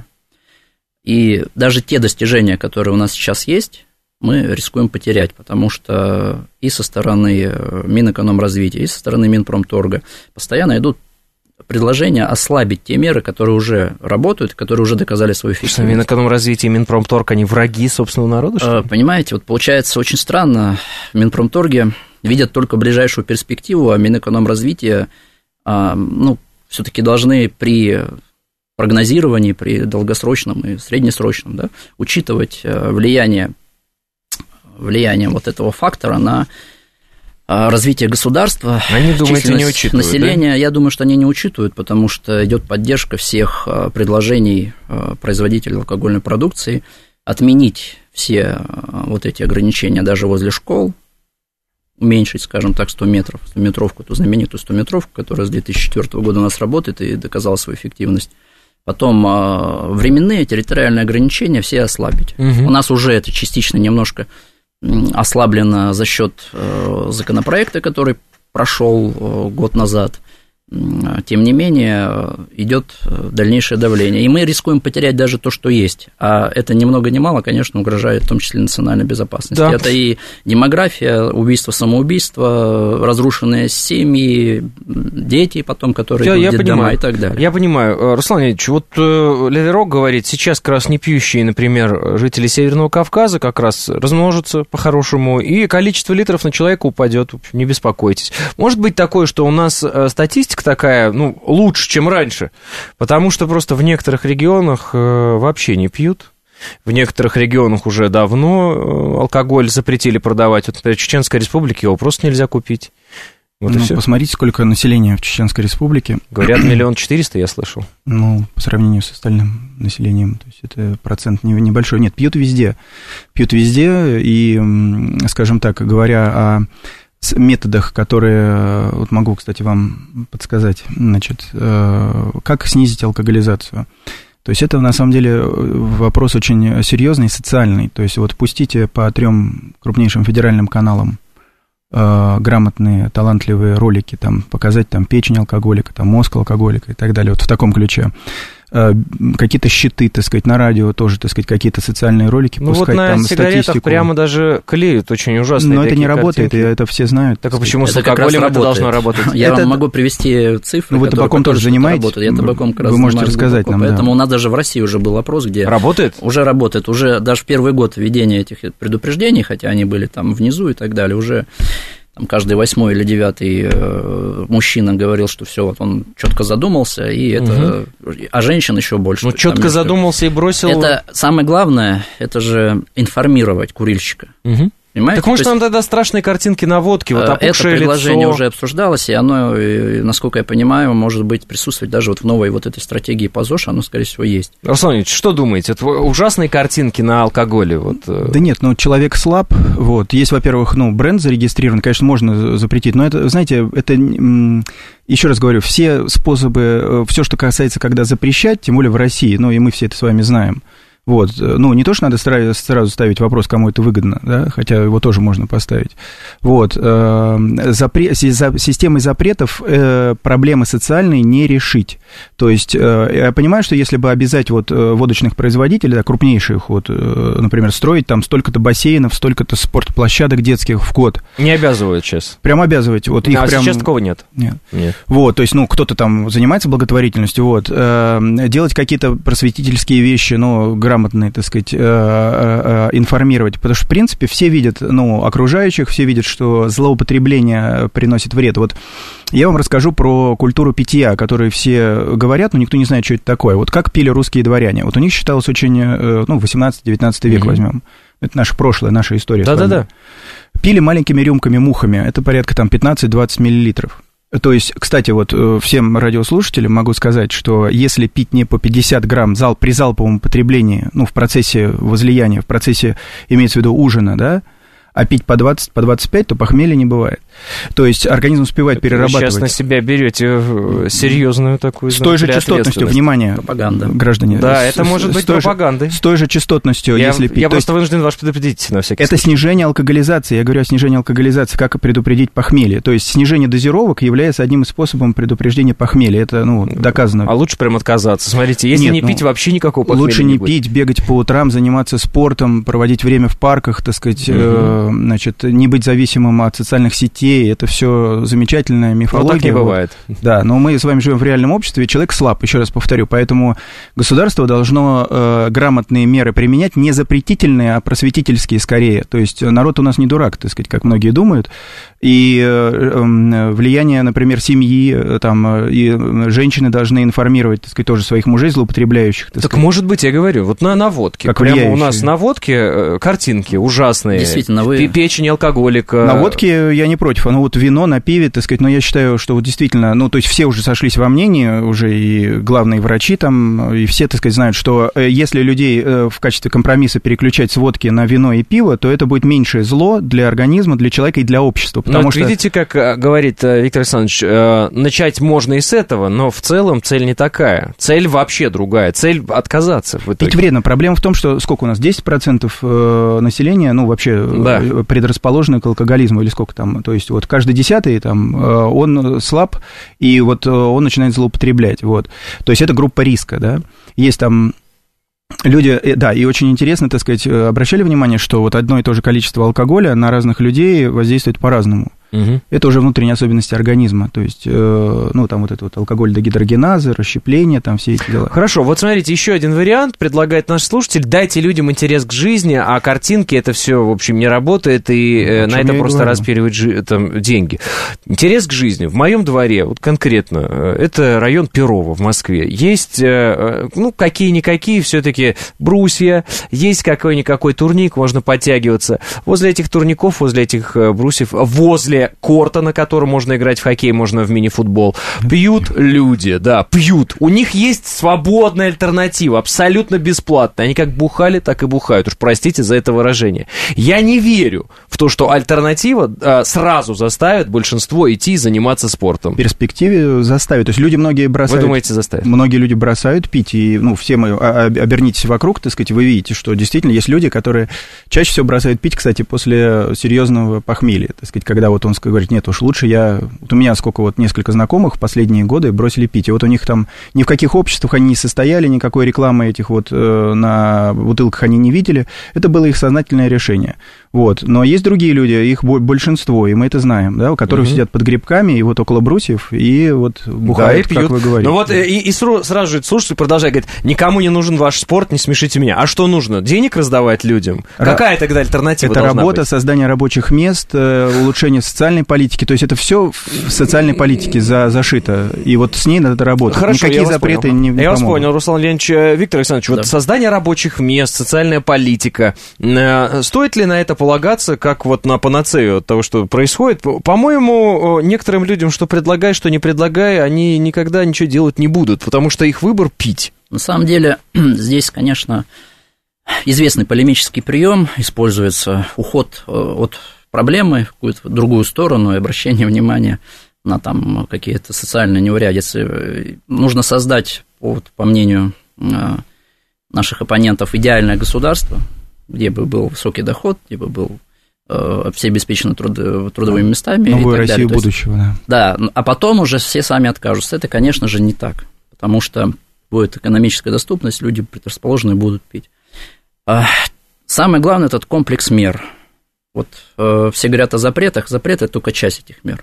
И даже те достижения, которые у нас сейчас есть, мы рискуем потерять, потому что и со стороны Минэкономразвития, и со стороны Минпромторга постоянно идут предложение ослабить те меры, которые уже работают, которые уже доказали свою эффективность. Минэкономразвитие и Минпромторг, они враги собственного народа, что ли? Понимаете, вот получается очень странно, в Минпромторге видят только ближайшую перспективу, а Минэкономразвитие, ну, все-таки должны при прогнозировании, при долгосрочном и среднесрочном, да, учитывать влияние, влияние вот этого фактора на развитие государства, они, думаете, не учитывают, населения, да? Я думаю, что они не учитывают, потому что идет поддержка всех предложений производителей алкогольной продукции отменить все вот эти ограничения даже возле школ, уменьшить, скажем так, сто метров, стометровку, эту знаменитую стометровку, которая с две тысячи четвёртого года у нас работает и доказала свою эффективность. Потом временные территориальные ограничения все ослабить. Угу. У нас уже это частично немножко ослаблено за счет законопроекта, который прошел год назад. Тем не менее, идет дальнейшее давление. И мы рискуем потерять даже то, что есть. А это ни много ни мало, конечно, угрожает в том числе национальной безопасности. Да. Это и демография, убийство, самоубийство, разрушенные семьи, дети потом, которые я, идут в детдома и так далее. Я понимаю. Руслан Ильич, вот Леверок говорит, сейчас как раз не пьющие, например, жители Северного Кавказа как раз размножатся по-хорошему, и количество литров на человека упадет. Не беспокойтесь. Может быть такое, что у нас статистика такая, ну, лучше, чем раньше, потому что просто в некоторых регионах э, вообще не пьют, в некоторых регионах уже давно э, алкоголь запретили продавать, вот, например, в Чеченской Республике его просто нельзя купить. Вот ну, посмотрите, сколько населения в Чеченской Республике. Говорят, миллион четыреста, я слышал. Ну, по сравнению с остальным населением, то есть это процент небольшой. Нет, пьют везде, пьют везде, и, скажем так, говоря о методах, которые, вот могу, кстати, вам подсказать, значит, как снизить алкоголизацию. То есть это, на самом деле, вопрос очень серьезный и социальный. То есть вот пустите по трем крупнейшим федеральным каналам грамотные, талантливые ролики, там, показать там печень алкоголика, там, мозг алкоголика и так далее, вот в таком ключе. Какие-то щиты, так сказать, на радио тоже, так сказать, какие-то социальные ролики ну пускать, вот на там, сигаретах статистику. Прямо даже клеют очень ужасные. Но это не работает, картинки. и это все знают. Так а почему это с алкоголем это должно работать? Я это... вам могу привести цифры, ну, вы табаком тоже занимаетесь? Я табаком как раз вы можете рассказать глубоко, нам, поэтому да. у нас даже в России уже был опрос, где... Работает? Уже работает, уже даже в первый год введения этих предупреждений, хотя они были там внизу и так далее, уже... Там каждый восьмой или девятый э, мужчина говорил, что все, вот он четко задумался, и это, угу. а женщин еще больше. Ну, четко задумался и бросил. Это самое главное, это же информировать курильщика. Угу. Понимаете? Так может, нам тогда страшные картинки на водке, вот опухшее лицо. Это предложение уже обсуждалось, и оно, насколько я понимаю, может быть, присутствовать даже вот в новой вот этой стратегии по ЗОЖ, оно, скорее всего, есть. Руслан Ильич, что думаете? Это ужасные картинки на алкоголе? Вот. Да нет, ну, человек слаб, вот, есть, во-первых, ну, бренд зарегистрирован, конечно, можно запретить, но это, знаете, это... Еще раз говорю, все способы, все, что касается, когда запрещать, тем более в России, ну, и мы все это с вами знаем, вот, ну, не то, что надо сразу ставить вопрос, кому это выгодно, да, хотя его тоже можно поставить, вот, запре- системой запретов проблемы социальные не решить, то есть, я понимаю, что если бы обязать вот водочных производителей, да, крупнейших, вот, например, строить там столько-то бассейнов, столько-то спортплощадок детских в год. Не обязывают сейчас. Прям обязывать, вот, их а прям... сейчас такого нет? Нет. Нет. Вот, то есть, ну, кто-то там занимается благотворительностью, вот, делать какие-то просветительские вещи, ну, грамотные, так сказать, информировать, потому что, в принципе, все видят, ну, окружающих, все видят, что злоупотребление приносит вред. Вот я вам расскажу про культуру питья, о которой все говорят, но никто не знает, что это такое. Вот как пили русские дворяне. Вот у них считалось очень, ну, восемнадцатый-девятнадцатый век mm-hmm. возьмем. Это наше прошлое, наша история. Да-да-да. Пили маленькими рюмками-мухами, это порядка там пятнадцать-двадцать миллилитров. То есть, кстати, вот всем радиослушателям могу сказать, что если пить не по пятьдесят грамм зал, при залповом потреблении, ну, в процессе возлияния, в процессе, имеется в виду, ужина, да, а пить по двадцать, по двадцать пять, то похмелья не бывает. То есть организм успевает это перерабатывать. Вы сейчас на себя берете серьезную такую... С той же частотностью, внимание, пропаганда. Граждане. Да, с, это с, может с быть той пропагандой. Же, с той же частотностью, я, если пить. Я то просто есть, вынужден вас предупредить на всякий это случай. снижение алкоголизации. Я говорю о снижении алкоголизации, как предупредить похмелье. То есть снижение дозировок является одним из способов предупреждения похмелья. Это, ну, доказано. А лучше прям отказаться. Смотрите, если Нет, не ну, пить, вообще никакого похмелья лучше не, не будет. пить, бегать по утрам, заниматься спортом, проводить время в парках, так сказать, угу. э, значит, не быть зависимым от социальных сетей. Это все замечательная мифология. Но так не бывает. Вот. Да, но мы с вами живем в реальном обществе, и человек слаб, еще раз повторю, поэтому государство должно э, грамотные меры применять, не запретительные, а просветительские скорее. То есть народ у нас не дурак, так сказать, как многие думают, и э, э, влияние, например, семьи, там, и женщины должны информировать, так сказать, тоже своих мужей злоупотребляющих. Так, так сказать. Может быть, я говорю, вот на, на водке, как прямо влияющие. У нас на водке э, картинки ужасные. Действительно, вы... Печень алкоголика. На водке я не против, оно вот вино на пиве, так сказать, но я считаю, что вот действительно, ну, то есть все уже сошлись во мнении, уже и главные врачи там, и все, так сказать, знают, что если людей в качестве компромисса переключать с водки на вино и пиво, то это будет меньшее зло для организма, для человека и для общества, потому но что... видите, как говорит Виктор Александрович, начать можно и с этого, но в целом цель не такая, цель вообще другая, цель отказаться в итоге. Пить вредно. Проблема в том, что сколько у нас, десять процентов населения, ну, вообще да. предрасположены к алкоголизму, или сколько там, то есть вот каждый десятый там, он слаб, и вот он начинает злоупотреблять, вот. То есть это группа риска, да. Есть там люди, да, и очень интересно, так сказать, обращали внимание, что вот одно и то же количество алкоголя на разных людей воздействует по-разному. Угу. Это уже внутренние особенности организма, то есть, э, ну, там вот это вот алкоголь-дегидрогеназы, расщепление, там все эти дела. Хорошо, вот смотрите, еще один вариант предлагает наш слушатель: дайте людям интерес к жизни, а картинки это все, в общем, не работает, и э, на это просто говорю. распиливать жи- там, деньги. Интерес к жизни. В моем дворе, вот конкретно, это район Перово в Москве, есть, э, ну, какие-никакие все-таки брусья, есть какой-никакой турник, можно подтягиваться. Возле этих турников, возле этих брусьев, возле кроме корта, на котором можно играть в хоккей, можно в мини-футбол, пьют люди, да, пьют. У них есть свободная альтернатива, абсолютно бесплатная. Они как бухали, так и бухают. Уж простите за это выражение. Я не верю в то, что альтернатива а, сразу заставит большинство идти и заниматься спортом. В перспективе заставит. То есть люди многие бросают... Вы думаете, заставит? Многие люди бросают пить, и, ну, все мы обернитесь вокруг, так сказать, вы видите, что действительно есть люди, которые чаще всего бросают пить, кстати, после серьезного похмелья, так сказать, когда вот он говорит, нет, уж лучше я... Вот у меня сколько вот несколько знакомых в последние годы бросили пить, и вот у них там ни в каких обществах они не состояли, никакой рекламы этих вот э, на бутылках они не видели, это было их сознательное решение. Вот. Но есть другие люди, их большинство, и мы это знаем, да, у которых угу. сидят под грибками и вот около брусьев, и вот бухают, да, и как вы говорите. Ну вот и, и сразу же слушатель продолжает говорить, никому не нужен ваш спорт, не смешите меня. А что нужно? Денег раздавать людям? Ра- Какая тогда альтернатива это должна работа, быть? Создание рабочих мест, улучшение социальной политики, то есть это все в социальной политике за, зашито, и вот с ней надо работать. Хорошо, никакие запреты понял. не, не Я помогут. вас понял, Руслан Леонидович. Виктор Александрович, да. вот создание рабочих мест, социальная политика, стоит ли на это полагаться, как вот на панацею от того, что происходит? По-моему, некоторым людям, что предлагай, что не предлагай, они никогда ничего делать не будут, потому что их выбор пить. На самом деле, здесь, конечно, известный полемический прием используется, уход от проблемы в какую-то другую сторону и обращение внимания на там какие-то социальные неурядицы. Нужно создать, вот, по мнению наших оппонентов, идеальное государство, где бы был высокий доход, где бы был все обеспечены труд, трудовыми местами. Новую Россию будущего, есть, да. Да, а потом уже все сами откажутся. Это, конечно же, не так, потому что будет экономическая доступность, люди предрасположенные будут пить. Самое главное – это комплекс мер. Вот все говорят о запретах, запреты – это только часть этих мер.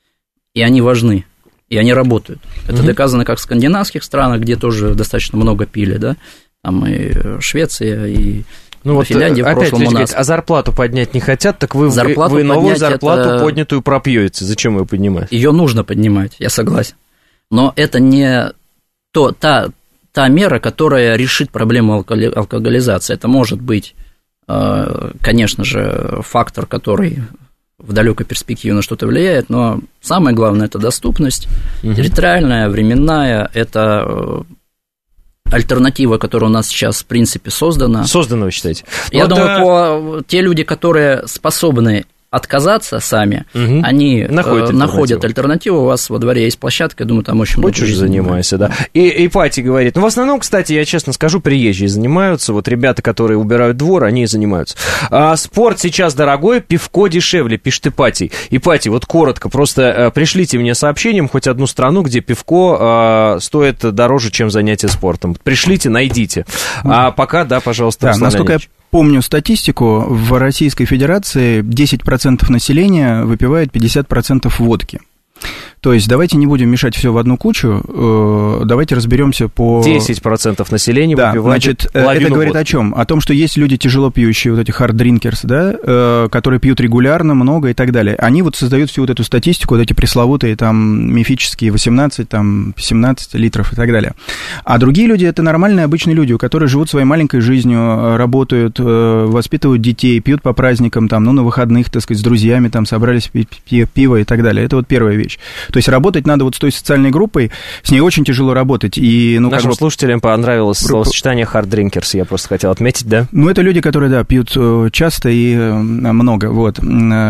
И они важны, и они работают. Это mm-hmm. доказано как в скандинавских странах, где тоже достаточно много пили, да, там и Швеция, и... Ну вот Финляндия в прошлом у нас. А зарплату поднять не хотят, так вы, зарплату вы новую зарплату это... поднятую пропьете. Зачем ее поднимать? Ее нужно поднимать, я согласен. Но это не то, та, та мера, которая решит проблему алкоголизации. Это может быть, конечно же, фактор, который в далекой перспективе на что-то влияет, но самое главное – это доступность, угу. территориальная, временная, это... альтернатива, которая у нас сейчас, в принципе, создана. Создана, вы считаете? Я вот, думаю, по... те люди, которые способны отказаться сами, угу. они находят, находят альтернативу. У вас во дворе есть площадка, я думаю, там очень много людей занимается, да. И Ипатий говорит, ну, в основном, кстати, я честно скажу, приезжие занимаются, вот ребята, которые убирают двор, они и занимаются. А спорт сейчас дорогой, пивко дешевле, пишет Ипатий. Ипатий, вот коротко, просто пришлите мне сообщением хоть одну страну, где пивко а, стоит дороже, чем занятие спортом. Пришлите, найдите. А пока, да, пожалуйста, да, насколько я помню статистику, в Российской Федерации десять процентов населения выпивает пятьдесят процентов водки. То есть давайте не будем мешать все в одну кучу, давайте разберемся по... десять процентов населения да, выпивает значит, это говорит водки. О чем? О том, что есть люди тяжело пьющие, вот эти hard drinkers, да, которые пьют регулярно, много и так далее. Они вот создают всю вот эту статистику, вот эти пресловутые там мифические восемнадцать, там семнадцать литров и так далее. А другие люди — это нормальные, обычные люди, которые живут своей маленькой жизнью, работают, воспитывают детей, пьют по праздникам, там, ну, на выходных, так сказать, с друзьями, там, собрались пить пиво и так далее. Это вот первая вещь. То есть работать надо вот с той социальной группой, с ней очень тяжело работать. И, ну, нашим как бы... слушателям понравилось словосочетание hard drinkers, я просто хотел отметить, да? Ну, это люди, которые, да, пьют часто и много, вот.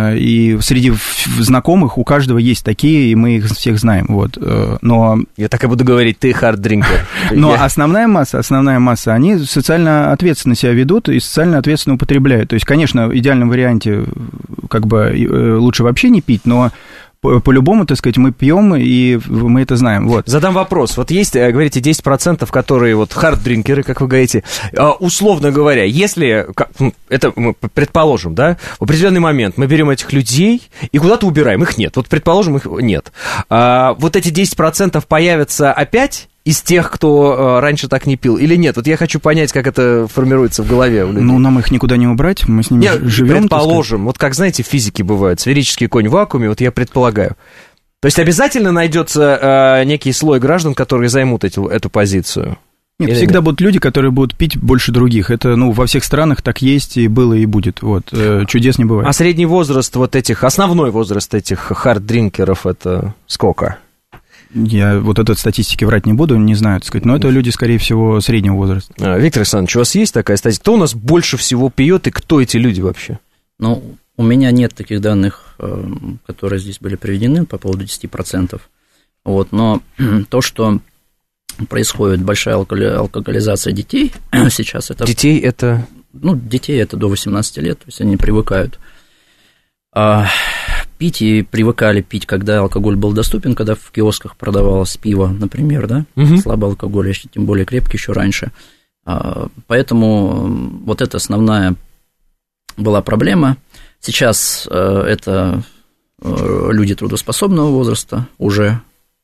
И среди знакомых у каждого есть такие, и мы их всех знаем, вот. Но... Я так и буду говорить, ты hard drinker. Но основная масса, основная масса, они социально ответственно себя ведут и социально ответственно употребляют. То есть, конечно, в идеальном варианте как бы лучше вообще не пить, но... По-любому, так сказать, мы пьем, и мы это знаем. Вот. Задам вопрос. Вот есть, говорите, десять процентов, которые вот хард-дринкеры, как вы говорите, условно говоря, если, это мы предположим, да, в определенный момент мы берем этих людей и куда-то убираем, их нет. Вот предположим, их нет. А вот эти десять процентов появятся опять из тех, кто э, раньше так не пил, или нет? Вот я хочу понять, как это формируется в голове у людей. Ну, нам их никуда не убрать, мы с ними я, живем. Предположим, вот как, знаете, физики бывают, сферический конь в вакууме, вот я предполагаю. То есть обязательно найдется э, некий слой граждан, которые займут эти, эту позицию? Нет, Или всегда нет? будут люди, которые будут пить больше других. Это, ну, во всех странах так есть и было, и будет. Вот. Чудес не бывает. А средний возраст вот этих, основной возраст этих хард-дринкеров это сколько? Я вот этой статистики врать не буду, не знаю, так сказать, но это люди, скорее всего, среднего возраста. А, Виктор Александрович, у вас есть такая статистика? Кто у нас больше всего пьет и кто эти люди вообще? Ну, у меня нет таких данных, которые здесь были приведены по поводу десять процентов. Вот, но то, что происходит большая алкоголизация детей сейчас, это... Детей это... Ну, детей это до восемнадцати лет, то есть они привыкают а, пить, и привыкали пить, когда алкоголь был доступен, когда в киосках продавалось пиво, например, да, угу. Слабый алкоголь, еще тем более крепкий еще раньше. А, поэтому вот это основная была проблема. Сейчас а, это а, люди трудоспособного возраста уже...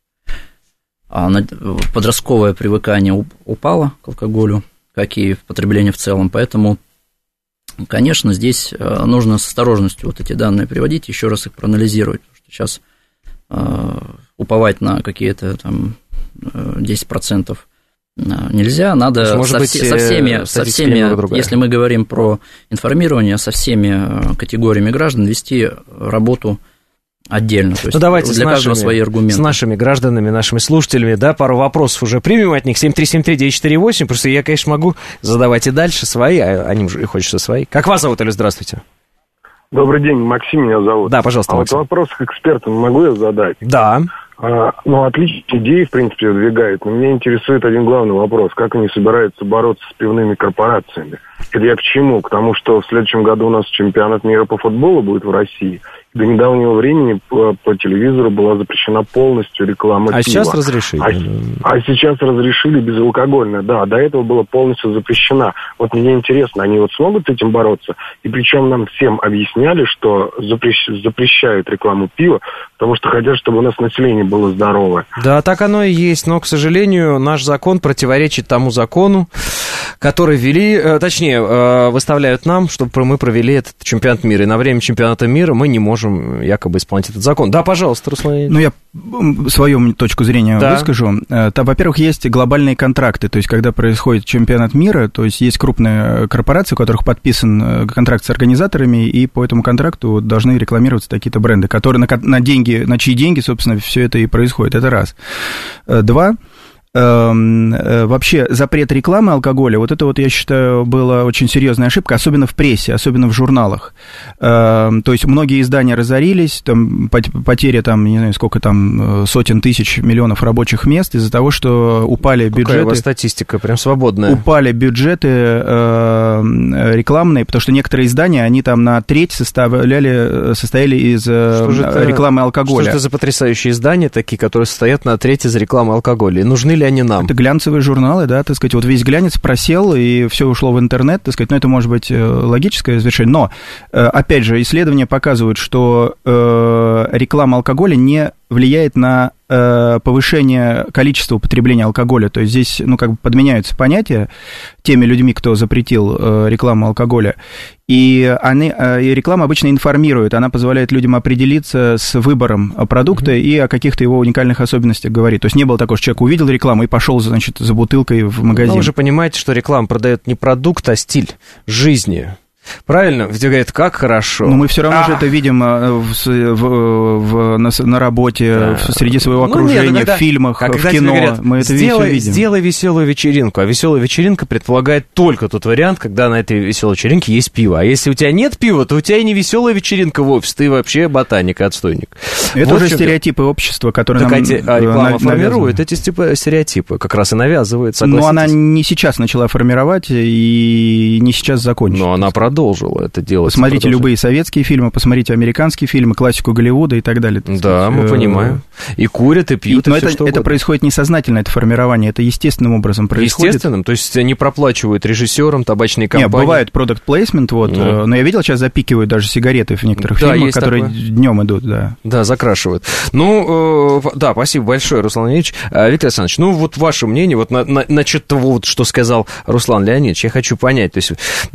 А подростковое привыкание упало к алкоголю, как и потребление в целом, поэтому, конечно, здесь нужно с осторожностью вот эти данные приводить, еще раз их проанализировать, потому что сейчас э, уповать на какие-то там десять процентов нельзя, надо Может со, быть, со всеми, со всеми если мы говорим про информирование, со всеми категориями граждан вести работу отдельно, то есть ну, давайте для с каждого нашими, свои аргументы. С нашими гражданами, нашими слушателями, да, пару вопросов уже примем от них. семь три семь три девять четыре восемь, просто я, конечно, могу задавать и дальше свои, а они уже хочется свои. Как вас зовут, Алло, здравствуйте? Добрый день, Максим меня зовут. Да, пожалуйста, а Максим. вот вопрос к экспертам могу я задать? Да. А, ну, отличные идеи, в принципе, выдвигают, но меня интересует один главный вопрос. Как они собираются бороться с пивными корпорациями? Это я к чему? К тому, что в следующем году у нас чемпионат мира по футболу будет в России. До недавнего времени по, по телевизору была запрещена полностью реклама а пива. Сейчас разрешили. А, а сейчас разрешили безалкогольное, да. До этого было полностью запрещена. Вот мне интересно, они вот смогут с этим бороться? И причем нам всем объясняли, что запрещ, запрещают рекламу пива, потому что хотят, чтобы у нас население было здоровое. Да, так оно и есть, но, к сожалению, наш закон противоречит тому закону, который ввели, точнее, выставляют нам, чтобы мы провели этот чемпионат мира. И на время чемпионата мира мы не можем якобы исполнить этот закон. Да, пожалуйста, Руслан. Ну, я свою точку зрения да. выскажу. Там, во-первых, есть глобальные контракты, то есть, когда происходит чемпионат мира, то есть, есть крупные корпорации, у которых подписан контракт с организаторами, и по этому контракту должны рекламироваться такие-то бренды, которые на, на деньги, на чьи деньги, собственно, все это и происходит. Это раз. Два. Вообще запрет рекламы алкоголя, вот это вот, я считаю, была очень серьезная ошибка, особенно в прессе, особенно в журналах. То есть многие издания разорились, там потеря, там, не знаю, сколько там, сотен тысяч, миллионов рабочих мест из-за того, что упали бюджеты. Какая у вас статистика, прям свободная. Упали бюджеты рекламные, потому что некоторые издания, они там на треть составляли, состояли из рекламы алкоголя. Что это за потрясающие издания такие, которые состоят на треть из рекламы алкоголя? И нужны ли они нам? Это глянцевые журналы, да, так сказать, вот весь глянец просел, и все ушло в интернет, так сказать, ну, это может быть логическое завершение, но, опять же, исследования показывают, что э, реклама алкоголя не влияет на э, повышение количества употребления алкоголя, то есть здесь, ну, как бы подменяются понятия теми людьми, кто запретил э, рекламу алкоголя, и, они, э, и реклама обычно информирует, она позволяет людям определиться с выбором продукта mm-hmm. и о каких-то его уникальных особенностях говорит, то есть не было такого, что человек увидел рекламу и пошел, значит, за бутылкой в магазин. Но вы же понимаете, что реклама продает не продукт, а стиль жизни. Правильно? Ведь говорят, как хорошо. Но мы все равно а. же это видим в, в, в, на, на работе, да. в, среди своего окружения, ну, нет, когда, в фильмах, а в кино. Говорят, мы это сделай, видим. Сделай веселую вечеринку. А веселая вечеринка предполагает только тот вариант, когда на этой веселой вечеринке есть пиво. А если у тебя нет пива, то у тебя и не веселая вечеринка вовсе. Ты вообще ботаник, отстойник. Это вот уже стереотипы общества, которые так нам эти, а реклама формирует эти типа, стереотипы, как раз и навязывает. Но она не сейчас начала формировать и не сейчас закончила. Но она продолжила это делать. Посмотрите любые советские фильмы, посмотрите американские фильмы, классику Голливуда и так далее. Да, мы понимаем. И курят, и пьют, и, и но все, это, что это происходит несознательно, это формирование, это естественным образом происходит. Естественным? То есть не проплачивают режиссерам, табачные компании? Нет, бывает product placement, вот, mm. но я видел, сейчас запикивают даже сигареты в некоторых да, фильмах, которые такое. Днем идут, да. Да, закрашивают. Ну, э, да, спасибо большое, Руслан Леонидович. Виктор Александрович, ну, вот ваше мнение, вот на, на, насчет того, вот, что сказал Руслан Леонидович, я хочу понять, то есть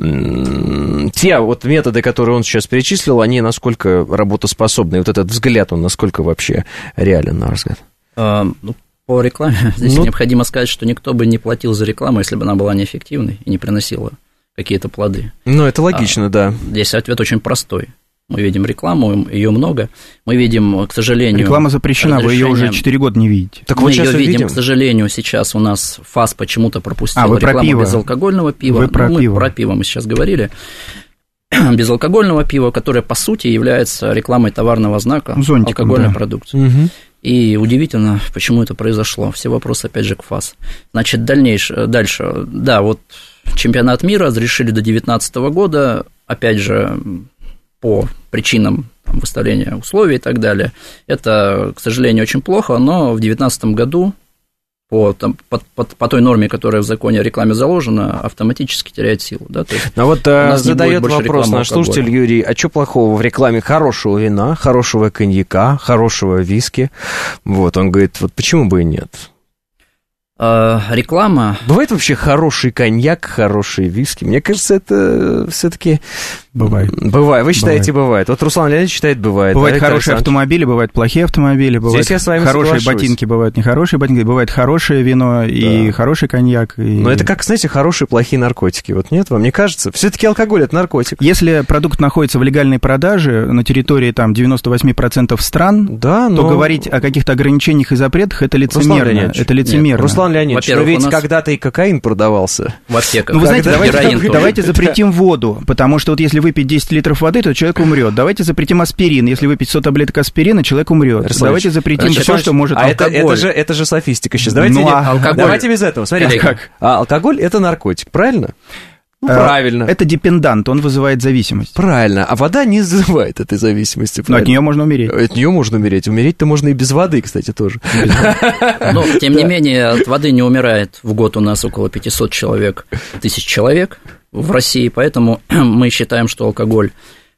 м- те вот методы, которые он сейчас перечислил, они насколько работоспособны? И вот этот взгляд, он насколько вообще реален, на ваш взгляд? А, ну, По рекламе здесь ну... необходимо сказать, что никто бы не платил за рекламу, если бы она была неэффективной и не приносила какие-то плоды. Ну, это логично, а, да. Здесь ответ очень простой. Мы видим рекламу, ее много. Мы видим, к сожалению... Реклама запрещена, вы ее уже четыре года не видите. Так мы вот ее видим, видим, к сожалению, сейчас у нас ФАС почему-то пропустил а, рекламу безалкогольного пива. Вы про ну, пиво. Мы про пиво мы сейчас говорили. Безалкогольного пива, которое, по сути, является рекламой товарного знака зонтиком, алкогольной да. продукции. Угу. И удивительно, почему это произошло. Все вопросы, опять же, к ФАС. Значит, дальнейшее, дальше. Да, вот чемпионат мира разрешили до две тысячи девятнадцатого года, опять же, по причинам там, выставления условий и так далее. Это, к сожалению, очень плохо, но в две тысячи девятнадцатом году по, там, по, по, по той норме, которая в законе о рекламе заложена, автоматически теряет силу. Да? То есть а вот задает вопрос наш слушатель Юрий, а что плохого в рекламе хорошего вина, хорошего коньяка, хорошего виски? Вот, он говорит, вот почему бы и нет? А, реклама... Бывает вообще хороший коньяк, хорошие виски? Мне кажется, это все-таки... Бывает. Бывает. Вы считаете, бывает. бывает. Вот Руслан Леонидович считает, бывает. Бывают а хорошие автомобили, бывают плохие автомобили, бывают Здесь я с вами хорошие соглашусь. ботинки, бывают нехорошие ботинки, бывает хорошее вино и да. хороший коньяк. И... Но это как, знаете, хорошие, плохие наркотики. Вот нет, вам не кажется? Все-таки алкоголь – это наркотик. Если продукт находится в легальной продаже на территории там девяносто восемь процентов стран, да, но... то говорить о каких-то ограничениях и запретах – это лицемерно. Это лицемерно. Нет, Руслан Леонидович, но ведь нас... когда-то и кокаин продавался. В аптеках. Ну, вы знаете, когда... давайте, давайте запретим воду, потому что вот если выпить десять литров воды, то человек умрет. Давайте запретим аспирин. Если выпить сто таблеток аспирина, человек умрет. Руслан Давайте запретим Значит, все, что может а алкоголь. Это, это, же, это же софистика сейчас. Давайте, ну, не... а алкоголь... Давайте без этого. Смотрите, как. А алкоголь – это наркотик, правильно? Ну, правильно. Это депендант, он вызывает зависимость. Правильно. А вода не вызывает этой зависимости. Но от нее можно умереть. От нее можно умереть. Умереть-то можно и без воды, кстати, тоже. Но, тем не менее, от воды не умирает. В год у нас около пятьсот человек, тысяч человек в России, поэтому мы считаем, что алкоголь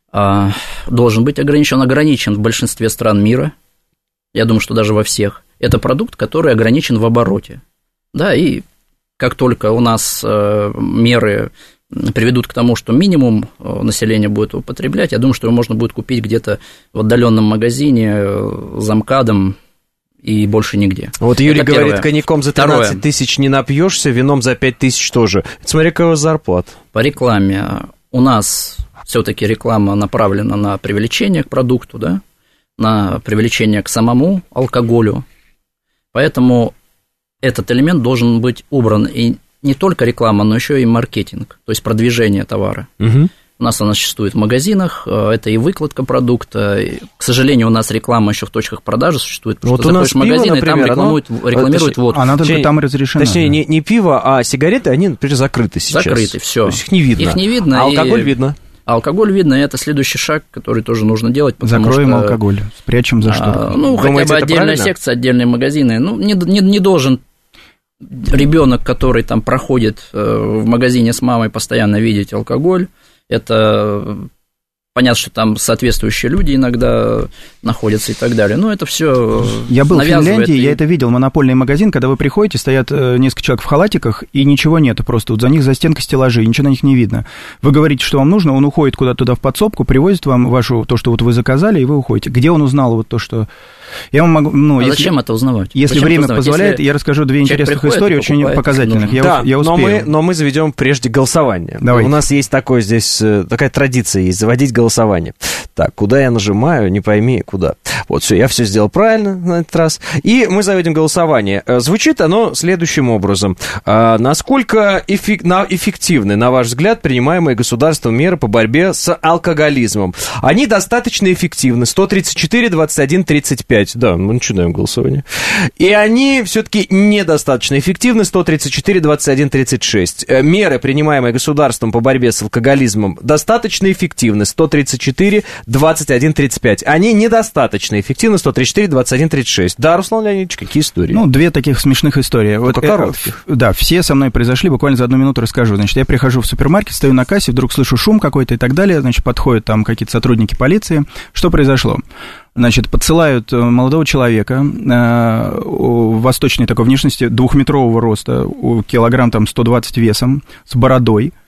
должен быть ограничен. Он ограничен в большинстве стран мира. Я думаю, что даже во всех. Это продукт, который ограничен в обороте. Да, и как только у нас меры приведут к тому, что минимум населения будет употреблять, я думаю, что его можно будет купить где-то в отдаленном магазине за МКАДом и больше нигде. Вот Юрий это говорит, первое. Коньяком за тринадцать Второе. Тысяч не напьешься, вином за пять тысяч тоже. Смотри, какая зарплата. По рекламе у нас все-таки реклама направлена на привлечение к продукту, да, на привлечение к самому алкоголю. Поэтому этот элемент должен быть убран. И не только реклама, но еще и маркетинг, то есть продвижение товара. Угу. У нас она существует в магазинах, это и выкладка продукта. И, к сожалению, у нас реклама еще в точках продажи существует, потому вот что заходишь в магазин, пиво, например, и там рекламируют, оно... рекламируют водку. Она только точнее, там разрешена. Точнее, не, не пиво, а сигареты, они, например, закрыты сейчас. Закрыты, все. То есть их не видно. Их не видно. А алкоголь и... видно. А алкоголь видно, и это следующий шаг, который тоже нужно делать. Закроем что, алкоголь, спрячем за что-то. А, ну, Думаете, хотя бы отдельная правильно? Секция, отдельные магазины. Ну, не, не, не должен ребенок, который там проходит в магазине с мамой, постоянно видеть алкоголь. Это понятно, что там соответствующие люди иногда находятся и так далее. Но это все. Я был в Финляндии, и... я это видел. Монопольный магазин, когда вы приходите, стоят несколько человек в халатиках, и ничего нет. Просто вот за них за стенкой стеллажи, ничего на них не видно. Вы говорите, что вам нужно, он уходит куда-то туда в подсобку, привозит вам вашу, то, что вот вы заказали, и вы уходите. Где он узнал вот то, что... Я вам могу, ну, а если, зачем это узнавать? Если зачем время узнавать? позволяет, если я расскажу две интересных приходит, истории, очень покупает, показательных. Я, да, я успею. Но мы, но мы заведем прежде голосование. Давайте. У нас есть такое здесь, такая традиция есть, заводить голосование. Так, куда я нажимаю, не пойми, куда. Вот, все, я все сделал правильно на этот раз. И мы заведем голосование. Звучит оно следующим образом. А, насколько эффек... на... эффективны, на ваш взгляд, принимаемые государством меры по борьбе с алкоголизмом? Они достаточно эффективны. сто тридцать четыре, двадцать один, тридцать пять. Да, мы начинаем голосование. И они все-таки недостаточно эффективны. сто тридцать четыре, двадцать один, тридцать шесть. Меры, принимаемые государством по борьбе с алкоголизмом, достаточно эффективны. сто тридцать четыре, двадцать один, тридцать пять. Они недостаточно эффективны. сто тридцать четыре, двадцать один, тридцать шесть. Да, Руслан Леонидович, какие истории? Ну, две таких смешных истории. Вот, э, да, все со мной произошли. Буквально за одну минуту расскажу. Значит, я прихожу в супермаркет, стою на кассе, вдруг слышу шум какой-то и так далее. Значит, подходят там какие-то сотрудники полиции. Что произошло? Значит, подсылают молодого человека, э, восточной такой внешности, двухметрового роста, килограмм там сто двадцать весом, с бородой,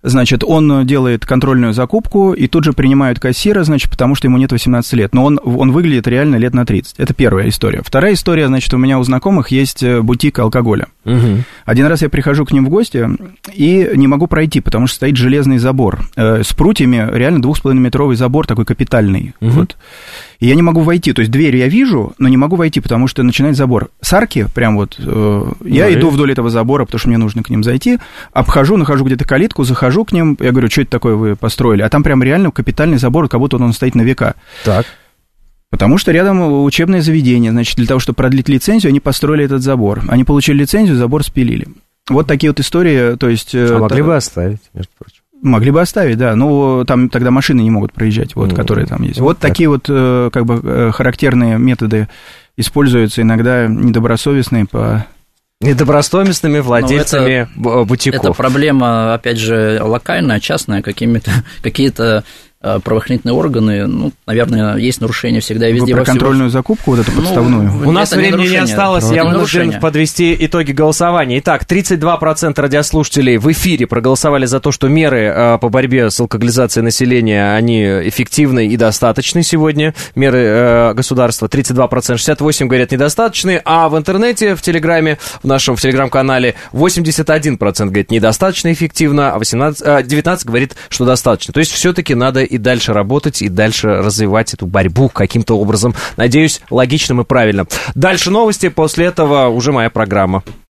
Значит, он делает контрольную закупку, и тут же принимают кассира, значит, потому что ему нет восемнадцати лет. Но он, он выглядит реально лет на тридцать. Это первая история. Вторая история, значит, у меня у знакомых есть бутик алкоголя. Угу. Один раз я прихожу к ним в гости и не могу пройти, потому что стоит железный забор. Э, с прутьями, реально двух с половиной метровый забор, такой капитальный. Угу. Вот. И я не могу войти. То есть дверь я вижу, но не могу войти, потому что начинает забор. С арки прям вот... Э, я да, иду вдоль этого забора, потому что мне нужно к ним зайти. Обхожу, нахожу где-то калитку, захожу к ним. Я говорю, что это такое вы построили? А там прям реально капитальный забор, как будто он стоит на века. Так. Потому что рядом учебное заведение. Значит, для того, чтобы продлить лицензию, они построили этот забор. Они получили лицензию, забор спилили. Вот такие вот истории, то есть... А могли та... бы оставить, между прочим. Могли бы оставить, да, но там тогда машины не могут проезжать, вот, mm-hmm. которые там есть. Вот, вот такие вот, как бы, характерные методы используются иногда недобросовестные по... Недобросовестными владельцами это, бутиков. Это проблема, опять же, локальная, частная, какими-то, какие-то правоохранительные органы, ну, наверное, есть нарушения всегда и везде. Вы про контрольную всего... закупку, вот эту подставную? Ну, у нас времени не, не осталось, я вынужден подвести итоги голосования. Итак, тридцать два процента радиослушателей в эфире проголосовали за то, что меры по борьбе с алкоголизацией населения, они эффективны и достаточны сегодня, меры государства. тридцать два процента, шестьдесят восемь процентов говорят недостаточны, а в интернете, в Телеграме, в нашем в Телеграм-канале восемьдесят один процент говорит недостаточно эффективно, а восемнадцать, девятнадцать процентов говорит, что достаточно. То есть все-таки надо и дальше работать, и дальше развивать эту борьбу каким-то образом. Надеюсь, логичным и правильным. Дальше новости, после этого уже моя программа.